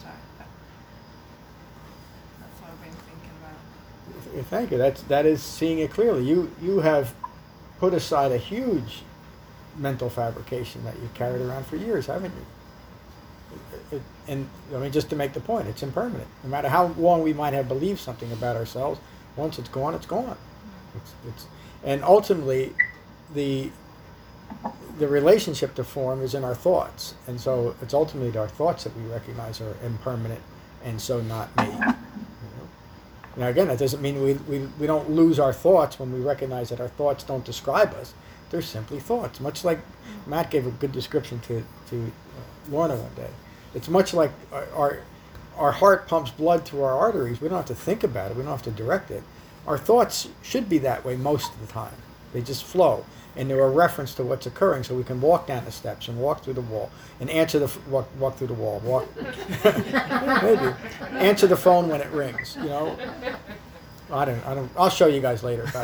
That's what I've been thinking about. Thank you. That is seeing it clearly. You have put aside a huge mental fabrication that you've carried around for years, haven't you? And I mean, just to make the point, it's impermanent. No matter how long we might have believed something about ourselves, once it's gone, it's gone. And ultimately, the relationship to form is in our thoughts, and so it's ultimately our thoughts that we recognize are impermanent, and so not me. Now again, that doesn't mean we don't lose our thoughts when we recognize that our thoughts don't describe us. They're simply thoughts. Much like Matt gave a good description to Lorna one day. It's much like our heart pumps blood through our arteries. We don't have to think about it. We don't have to direct it. Our thoughts should be that way most of the time. They just flow. And they're a reference to what's occurring, so we can walk down the steps and walk through the wall and walk through the wall. Maybe answer the phone when it rings. I don't. I'll show you guys later about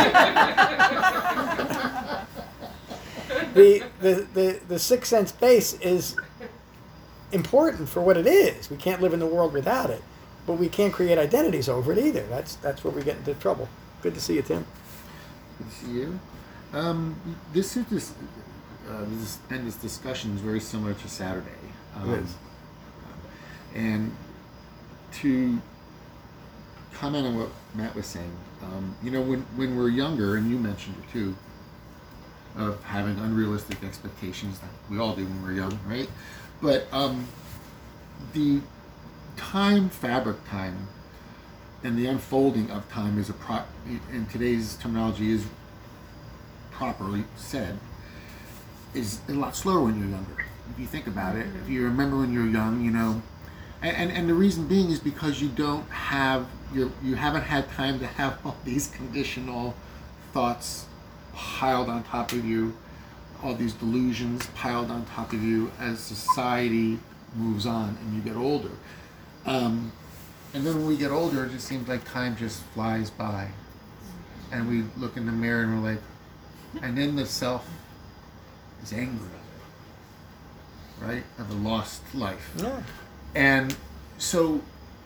that. The sixth sense base is important for what it is. We can't live in the world without it, but we can't create identities over it either. That's where we get into trouble. Good to see you, Tim. Good to see you. This discussion is very similar to Saturday. It is. And to comment on what Matt was saying, when we're younger, and you mentioned it too, of having unrealistic expectations, that we all do when we're young, right? But the fabric time, and the unfolding of time is in today's terminology is properly said, is a lot slower when you're younger. If you think about it, if you remember when you're young, and the reason being is because you haven't had time to have all these conditional thoughts piled on top of you, all these delusions piled on top of you as society moves on and you get older. And then when we get older, it just seems like time just flies by. And we look in the mirror and we're like, and then the self is angry, right? Of a lost life. Yeah. And so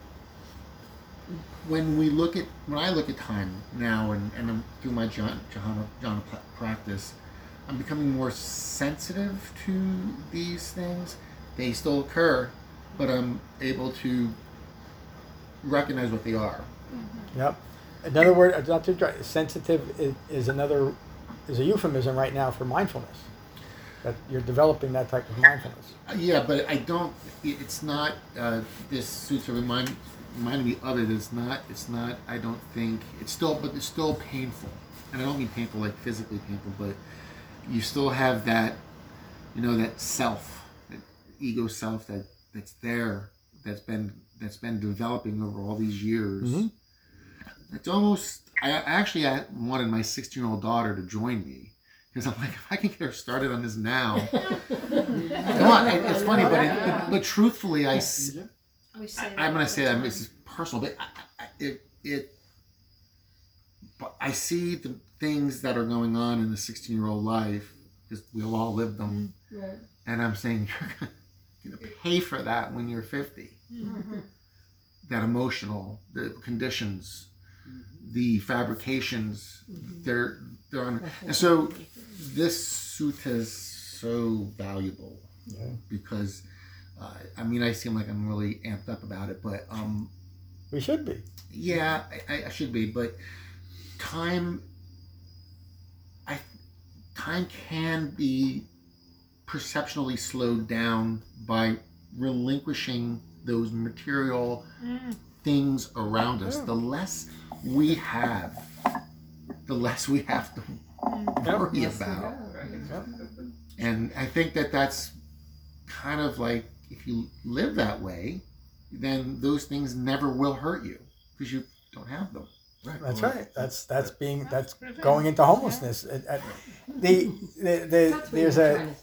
when I look at time now and I'm through my jhana practice, I'm becoming more sensitive to these things. They still occur, but I'm able to recognize what they are. Yep. Another word, not to try, sensitive is a euphemism right now for mindfulness. That you're developing that type of mindfulness. Yeah, but I don't. It's not. This sutra reminded me of it. It's not. I don't think it's still. But it's still painful, and I don't mean painful like physically painful, but you still have that. That self, that ego self that's there. That's been developing over all these years. Mm-hmm. It's almost. I wanted my 16-year-old daughter to join me. Because I'm like, if I can get her started on this now, come on. It's funny, but truthfully, I'm going to say that this is personal, but I see the things that are going on in the 16-year-old life because we'll all live them, Right. and I'm saying you're going to pay for that when you're 50. Mm-hmm. That emotional, the conditions, the fabrications, they're on, and so. This sutta is so valuable because, I seem like I'm really amped up about it, but we should be. Yeah, I should be, but time can be perceptually slowed down by relinquishing those material things around us. The less we have, the less we have to worry about. And I think that's kind of like, if you live that way, then those things never will hurt you because you don't have them. That's right. That's going into homelessness. There's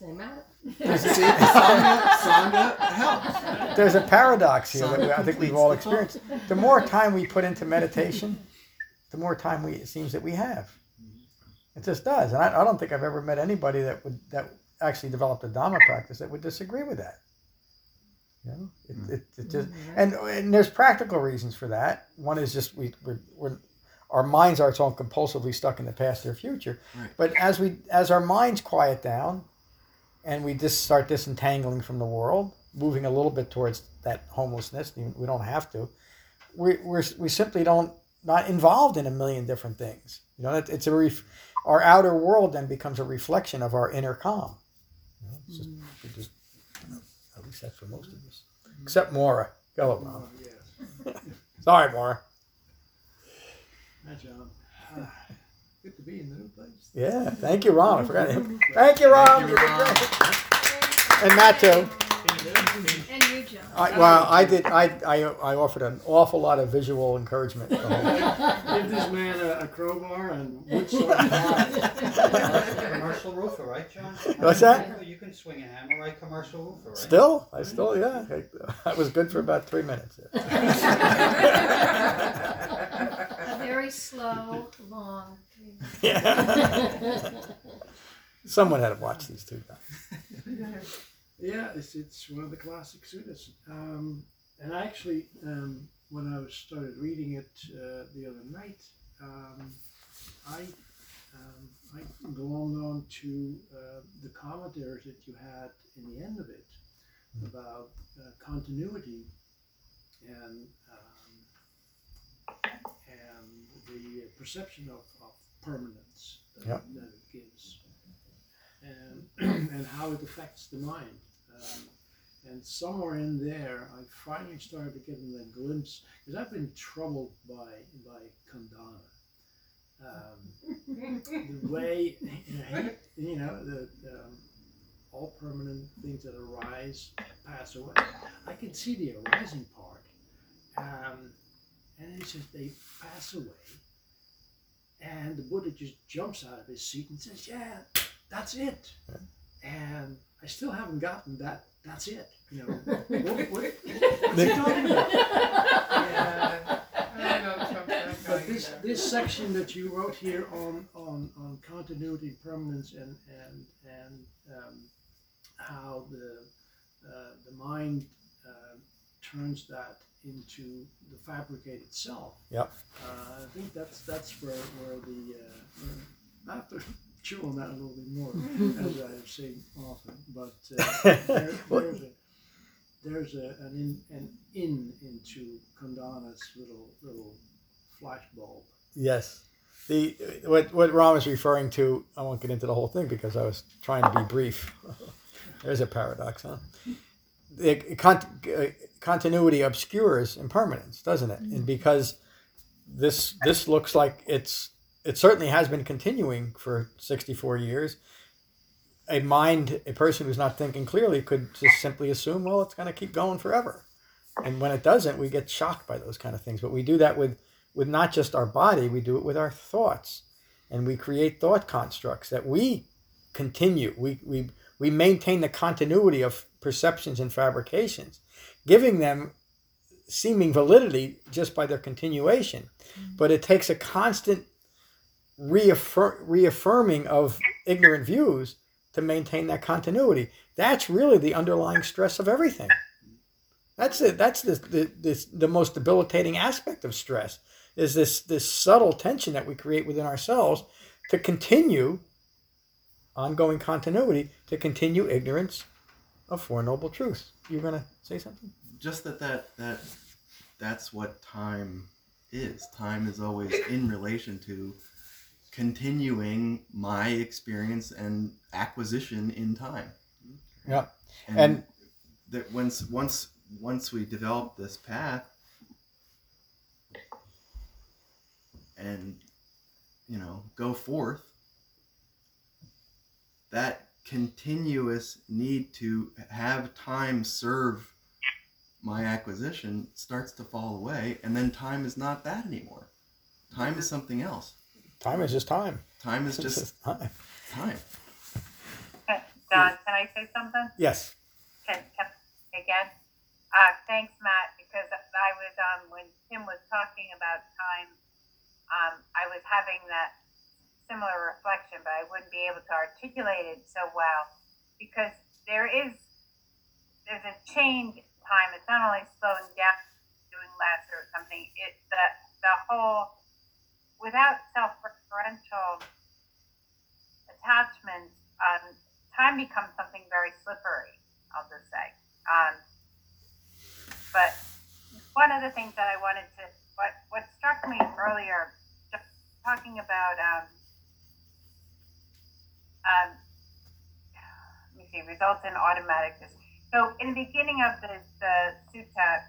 a paradox here that I think we've all experienced. The more time we put into meditation, the more time it seems that we have. It just does, and I don't think I've ever met anybody that actually developed a Dhamma practice that would disagree with that. It just and there's practical reasons for that. One is just we're our minds are so compulsively stuck in the past or future. Right. But as our minds quiet down, and we just start disentangling from the world, moving a little bit towards that homelessness. We don't have to. We simply not involved in a million different things. It's our outer world then becomes a reflection of our inner calm. At least that's for most of us. Except Maura. Go, Mom. Yes. Sorry, Maura. Hi, John. Good to be in the new place. Yeah. Thank you, Ron. I forgot him. Thank you, Ron. You did great. And Matt, too. And you, John. I did. I offered an awful lot of visual encouragement. Give this man a crowbar and wood sword. Commercial roofer, right, John? What's that? You can swing a hammer, right? Commercial roofer, right? Yeah. That was good for about 3 minutes. A very slow, long. Yeah. Someone had to watch these two guys. Yeah, it's one of the classic suttas. And actually, when I started reading it the other night, I glommed on to the commentaries that you had in the end of it about continuity and the perception of permanence that it gives, and how it affects the mind. And somewhere in there, I finally started to get a glimpse, because I've been troubled by Khandana. The way, all permanent things that arise, pass away. I can see the arising part, and it's just they pass away, and the Buddha just jumps out of his seat and says, "Yeah, that's it. And I still haven't gotten that. That's it. You know, what's he talking about? Yeah. I know something But going this section that you wrote here on continuity, permanence, and how the mind turns that into the fabricate itself. Yep. I think that's where the I have to chew on that a little bit more, as I have said often. But there's an in into Kundana's little flashbulb. Yes. What Ram is referring to, I won't get into the whole thing because I was trying to be brief. There's a paradox, huh? Continuity obscures impermanence, doesn't it? And because this looks like it certainly has been continuing for 64 years. A person who's not thinking clearly could just simply assume, well, it's going to keep going forever. And when it doesn't, we get shocked by those kind of things. But we do that with not just our body, we do it with our thoughts. And we create thought constructs that we continue. We maintain the continuity of perceptions and fabrications, giving them seeming validity just by their continuation. But it takes a constant reaffirming of ignorant views to maintain that continuity. That's really the underlying stress of everything. That's it. That's the most debilitating aspect of stress, is this subtle tension that we create within ourselves to continue ongoing continuity, to continue ignorance of Four Noble Truths. You were going to say something? Just that's what time is. Time is always in relation to continuing my experience and acquisition in time. Yeah. And that once we develop this path and go forth, that continuous need to have time serve my acquisition starts to fall away, and then time is not that anymore. Time is something else. Time is just time. Time is just time. Don, can I say something? Yes. Can again? Thanks, Matt, because I was when Tim was talking about time, I was having that similar reflection, but I wouldn't be able to articulate it so well because there's a change in time. It's not only slowing down, doing less or something. It's the whole without self-referential attachments. Time becomes something very slippery. I'll just say. But one of the things that I wanted to, what struck me earlier, just talking about, let me see, results in automatic. So in the beginning of the sutta,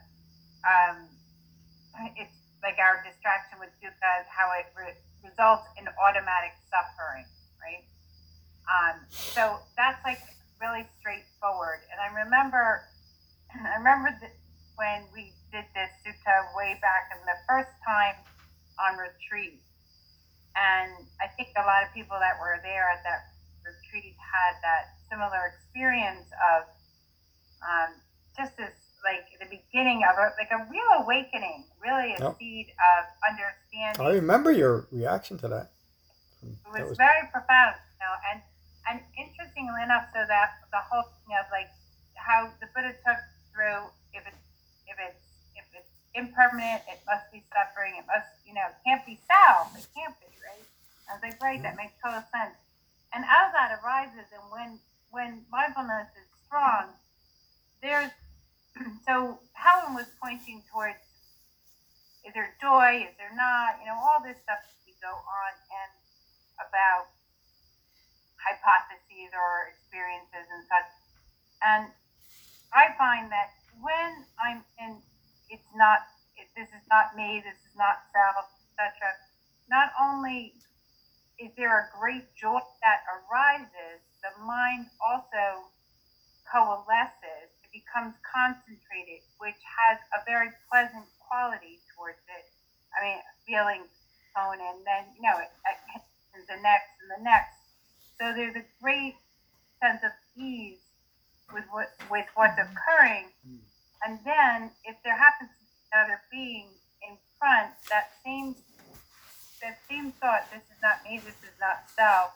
it's like our distraction with dukkha is how it results in automatic suffering, right? So that's like really straightforward. And I remember that when we did this sutta way back in the first time on retreat, and I think a lot of people that were there at that retreat had that similar experience of just this, like the beginning of a real awakening, really a seed of understanding. I remember your reaction to that. It was very profound, and interestingly enough, so that the whole thing of like how the Buddha took through, if it's impermanent, it must be suffering, it must, it can't be self, it can't be, right? I was like, right, that makes total sense. And as that arises, and when mindfulness is strong, there's, so Helen was pointing towards, is there joy, is there not, all this stuff we go on and about hypotheses or experiences and such. And I find that when I'm in, this is not me, this is not self, etc. Not only is there a great joy that arises, the mind also coalesces, it becomes concentrated, which has a very pleasant quality towards it. I mean, feeling tone, and then, it happens the next and the next. So there's a great great sense of ease with what's occurring. And then if there happens to be another being in front, that same thought, this is not me, this is not self,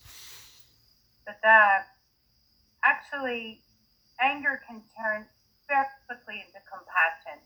that actually anger can turn very quickly into compassion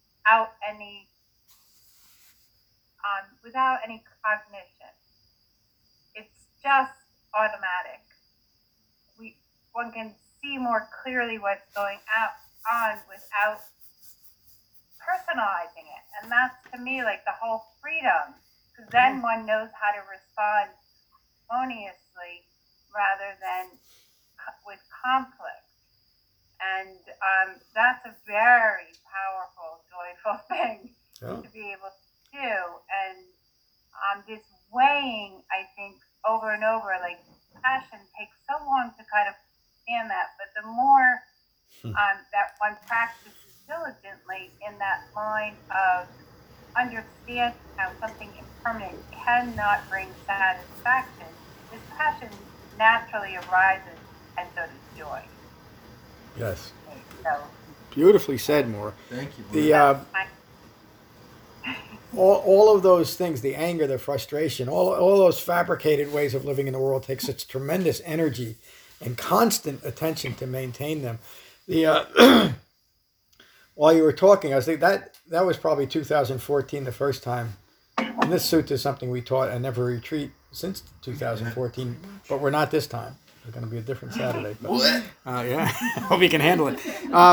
without any cognition. It's just automatic. One can see more clearly what's going on without personalizing it. And that's, to me, like the whole freedom, because then one knows how to respond harmoniously rather than with conflict. And that's a very powerful, joyful thing to be able to do. And this weighing, I think, over and over, like passion takes so long to kind of understand that. But the more that one practices diligently in that line of understanding how something impermanent cannot bring satisfaction, this passion naturally arises, and so does joy. Yes. So, Beautifully said, Maura. Thank you. The all of those things, the anger, the frustration, all those fabricated ways of living in the world take such tremendous energy and constant attention to maintain them. The while you were talking, I was thinking that was probably 2014 the first time. And this sutta is something we taught at Never Retreat since 2014, but we're not this time. It's going to be a different Saturday. But, yeah, hope you can handle it.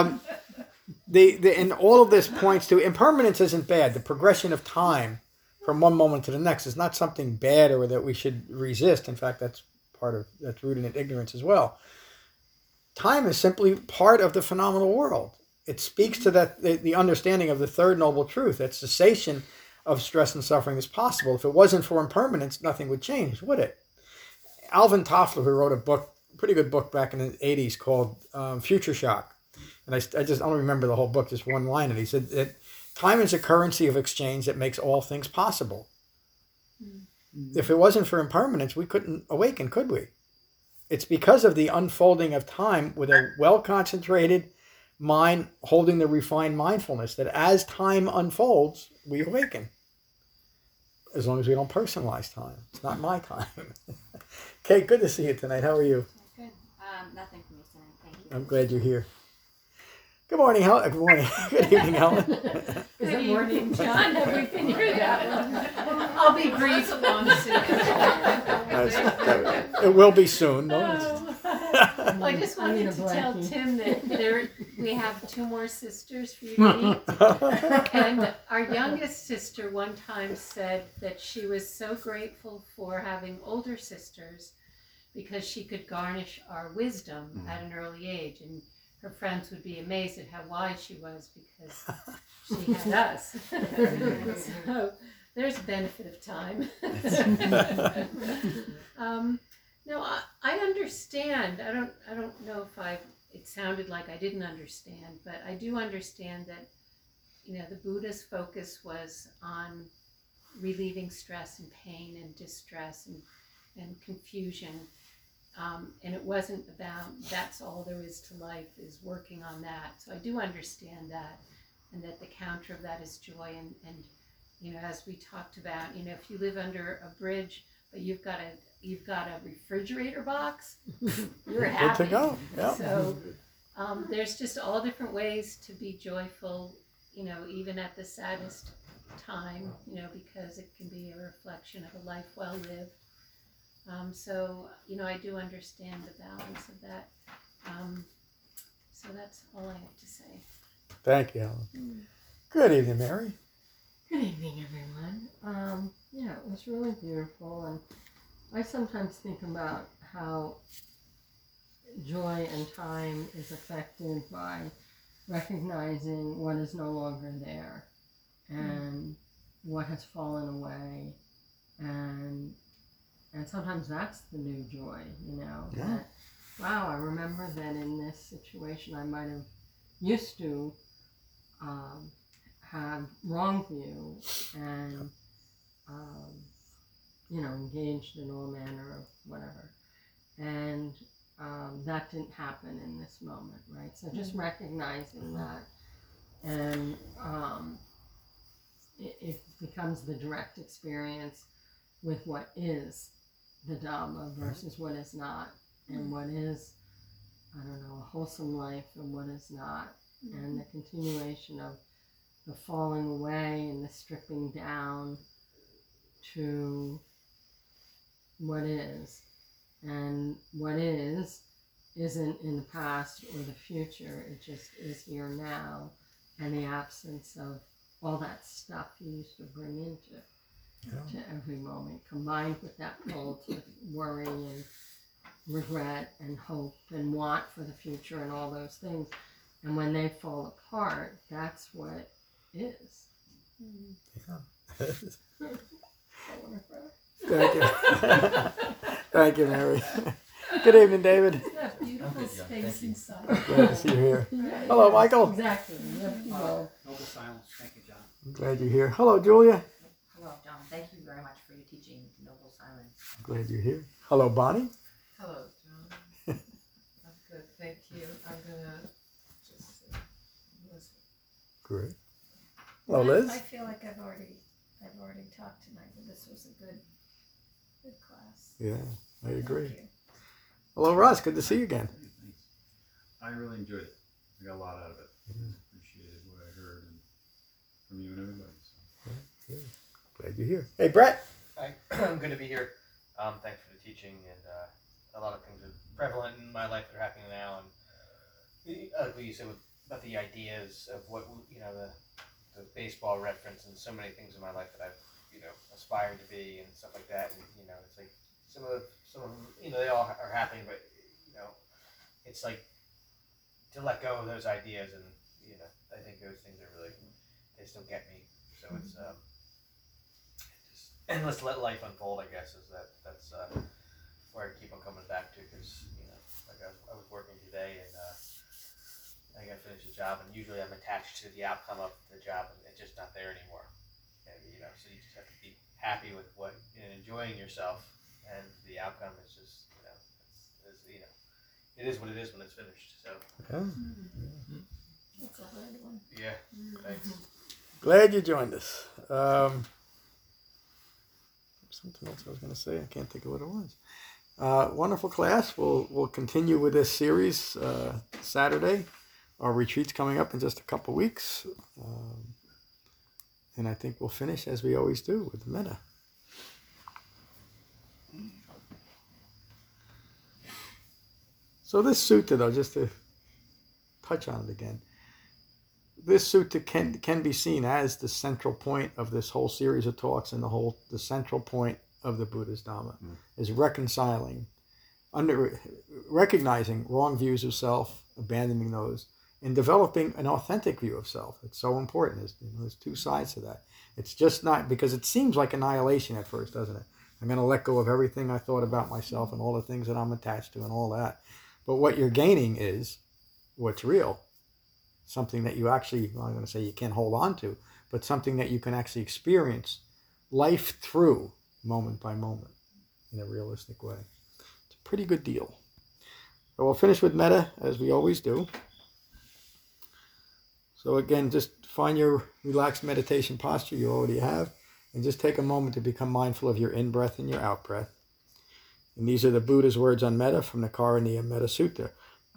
And all of this points to impermanence isn't bad. The progression of time from one moment to the next is not something bad or that we should resist. In fact, that's rooted in ignorance as well. Time is simply part of the phenomenal world. It speaks to the understanding of the third noble truth, that cessation of stress and suffering is possible. If it wasn't for impermanence, nothing would change, would it? Alvin Toffler, who wrote a pretty good book back in the 80s called Future Shock. And I don't remember the whole book, just one line. And he said that time is a currency of exchange that makes all things possible. Mm-hmm. If it wasn't for impermanence, we couldn't awaken, could we? It's because of the unfolding of time with a well-concentrated mind holding the refined mindfulness that as time unfolds, we awaken. As long as we don't personalize time. It's not my time. Kate, good to see you tonight. How are you? Good. Nothing for me tonight. Thank you. I'm glad you're here. Good morning, Helen. Good morning. Good evening, Helen. Good evening, John. Have we been here that long? I'll be brief along soon. It will be soon. No? I just wanted to tell Tim that we have 2 more sisters for you to meet. And our youngest sister one time said that she was so grateful for having older sisters because she could garnish our wisdom at an early age. And her friends would be amazed at how wise she was because she had us. So there's a benefit of time. No, I understand. I don't know if it sounded like I didn't understand, but I do understand that, the Buddha's focus was on relieving stress and pain and distress and confusion. And it wasn't about that's all there is to life is working on that. So I do understand that, and that the counter of that is joy. And as we talked about, if you live under a bridge, but you've got a refrigerator box, you're happy. Good to go. Yeah. So there's just all different ways to be joyful, even at the saddest time, because it can be a reflection of a life well lived. So I do understand the balance of that. So that's all I have to say. Thank you, Helen. Good evening, Mary. Good evening, everyone. Yeah, it was really beautiful, and I sometimes think about how joy and time is affected by recognizing what is no longer there and what has fallen away, and sometimes that's the new joy, Yeah. that, wow, I remember that in this situation I might have used to have wronged you and engaged in all manner of whatever. and that didn't happen in this moment, right? So just recognizing that, and it becomes the direct experience with what is the Dhamma versus what is not, and what is, I don't know, a wholesome life and what is not, and the continuation of the falling away and the stripping down to what is. And what is isn't in the past or the future, it just is here now, and the absence of all that stuff you used to bring into to every moment, combined with that pull to worry and regret and hope and want for the future and all those things. And when they fall apart, that's what is. Thank you. Thank you, Mary. Good evening, David. That beautiful space inside. Glad to see you here. Hello, Michael. Exactly. Noble silence. Thank you, John. I'm glad you're here. Hello, Julia. Hello, John. Thank you very much for your teaching, Noble Silence. I'm glad you're here. Hello, Bonnie. Hello, John. I'm good, thank you. I'm gonna just listen. Great. Hello, Liz. I feel like I've already talked tonight, but this was a good class. Yeah, I agree. Thank you. Hello, Russ. Good to see you again. I really enjoyed it. I got a lot out of it. Appreciated what I heard and from you and everybody. So. Good. Glad you're here. Hey, Brett. Hi. I'm good to be here. Thanks for the teaching, and a lot of things are prevalent in my life that are happening now, and like you said about the ideas of what the baseball reference, and so many things in my life that I've aspired to be and stuff like that, and it's like some of them, they all are happening, but it's like to let go of those ideas, and I think those things are really, they still get me. So it's and let's let life unfold, I guess, that's where I keep on coming back to, because like I was working today, and I got to finish the job, and usually I'm attached to the outcome of the job, and it's just not there anymore. And, so you just have to be happy with what and enjoying yourself, and the outcome is just it is what it is when it's finished. So That's a hard one. yeah, thanks. Glad you joined us. Something else I was going to say. I can't think of what it was. Wonderful class. We'll continue with this series Saturday. Our retreat's coming up in just a couple weeks. And I think we'll finish as we always do with the metta. So this sutta, though, just to touch on it again, this sutta can be seen as the central point of this whole series of talks, and the central point of the Buddha's Dhamma is recognizing wrong views of self, abandoning those, and developing an authentic view of self. It's so important. There's two sides to that. It's just not, because it seems like annihilation at first, doesn't it? I'm going to let go of everything I thought about myself and all the things that I'm attached to and all that. But what you're gaining is what's real. Something that you actually, well, I'm going to say you can't hold on to, but something that you can actually experience life through moment by moment in a realistic way. It's a pretty good deal. So we'll finish with metta, as we always do. So again, just find your relaxed meditation posture you already have, and just take a moment to become mindful of your in-breath and your out-breath. And these are the Buddha's words on metta from the Karaniya Metta Sutta.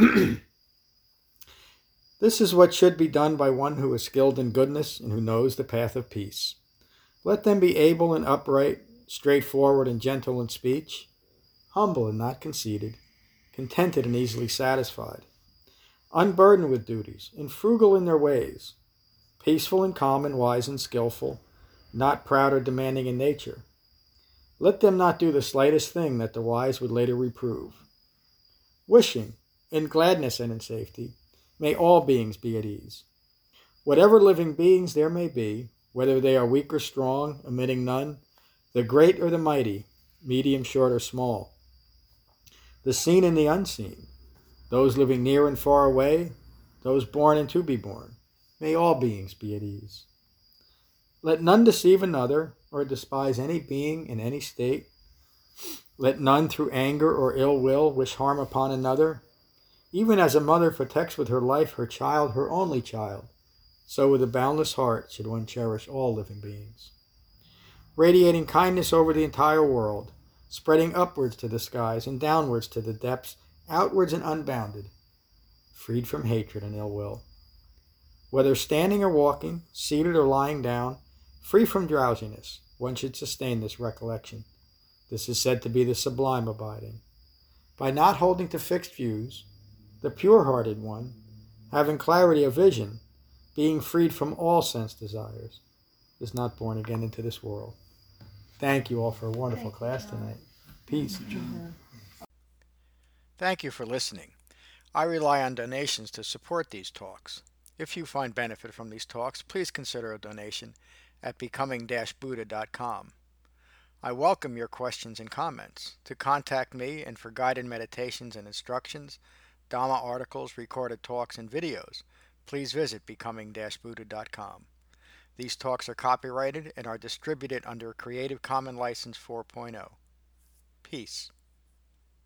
This is what should be done by one who is skilled in goodness and who knows the path of peace. Let them be able and upright, straightforward and gentle in speech, humble and not conceited, contented and easily satisfied, unburdened with duties, and frugal in their ways, peaceful and calm and wise and skillful, not proud or demanding in nature. Let them not do the slightest thing that the wise would later reprove. Wishing, in gladness and in safety, may all beings be at ease. Whatever living beings there may be, whether they are weak or strong, omitting none, the great or the mighty, medium, short, or small, the seen and the unseen, those living near and far away, those born and to be born, may all beings be at ease. Let none deceive another or despise any being in any state, Let none through anger or ill will wish harm upon another. Even as a mother protects with her life her child, her only child, so with a boundless heart should one cherish all living beings. Radiating kindness over the entire world, spreading upwards to the skies and downwards to the depths, outwards and unbounded, freed from hatred and ill will. Whether standing or walking, seated or lying down, free from drowsiness, one should sustain this recollection. This is said to be the sublime abiding. By not holding to fixed views, the pure-hearted one, having clarity of vision, being freed from all sense desires, is not born again into this world. Thank you all for a wonderful class tonight. Peace. Thank you for listening. I rely on donations to support these talks. If you find benefit from these talks, please consider a donation at becoming-buddha.com. I welcome your questions and comments. To contact me and for guided meditations and instructions, Dhamma articles, recorded talks, and videos, please visit becoming-buddha.com. These talks are copyrighted and are distributed under Creative Commons License 4.0. Peace.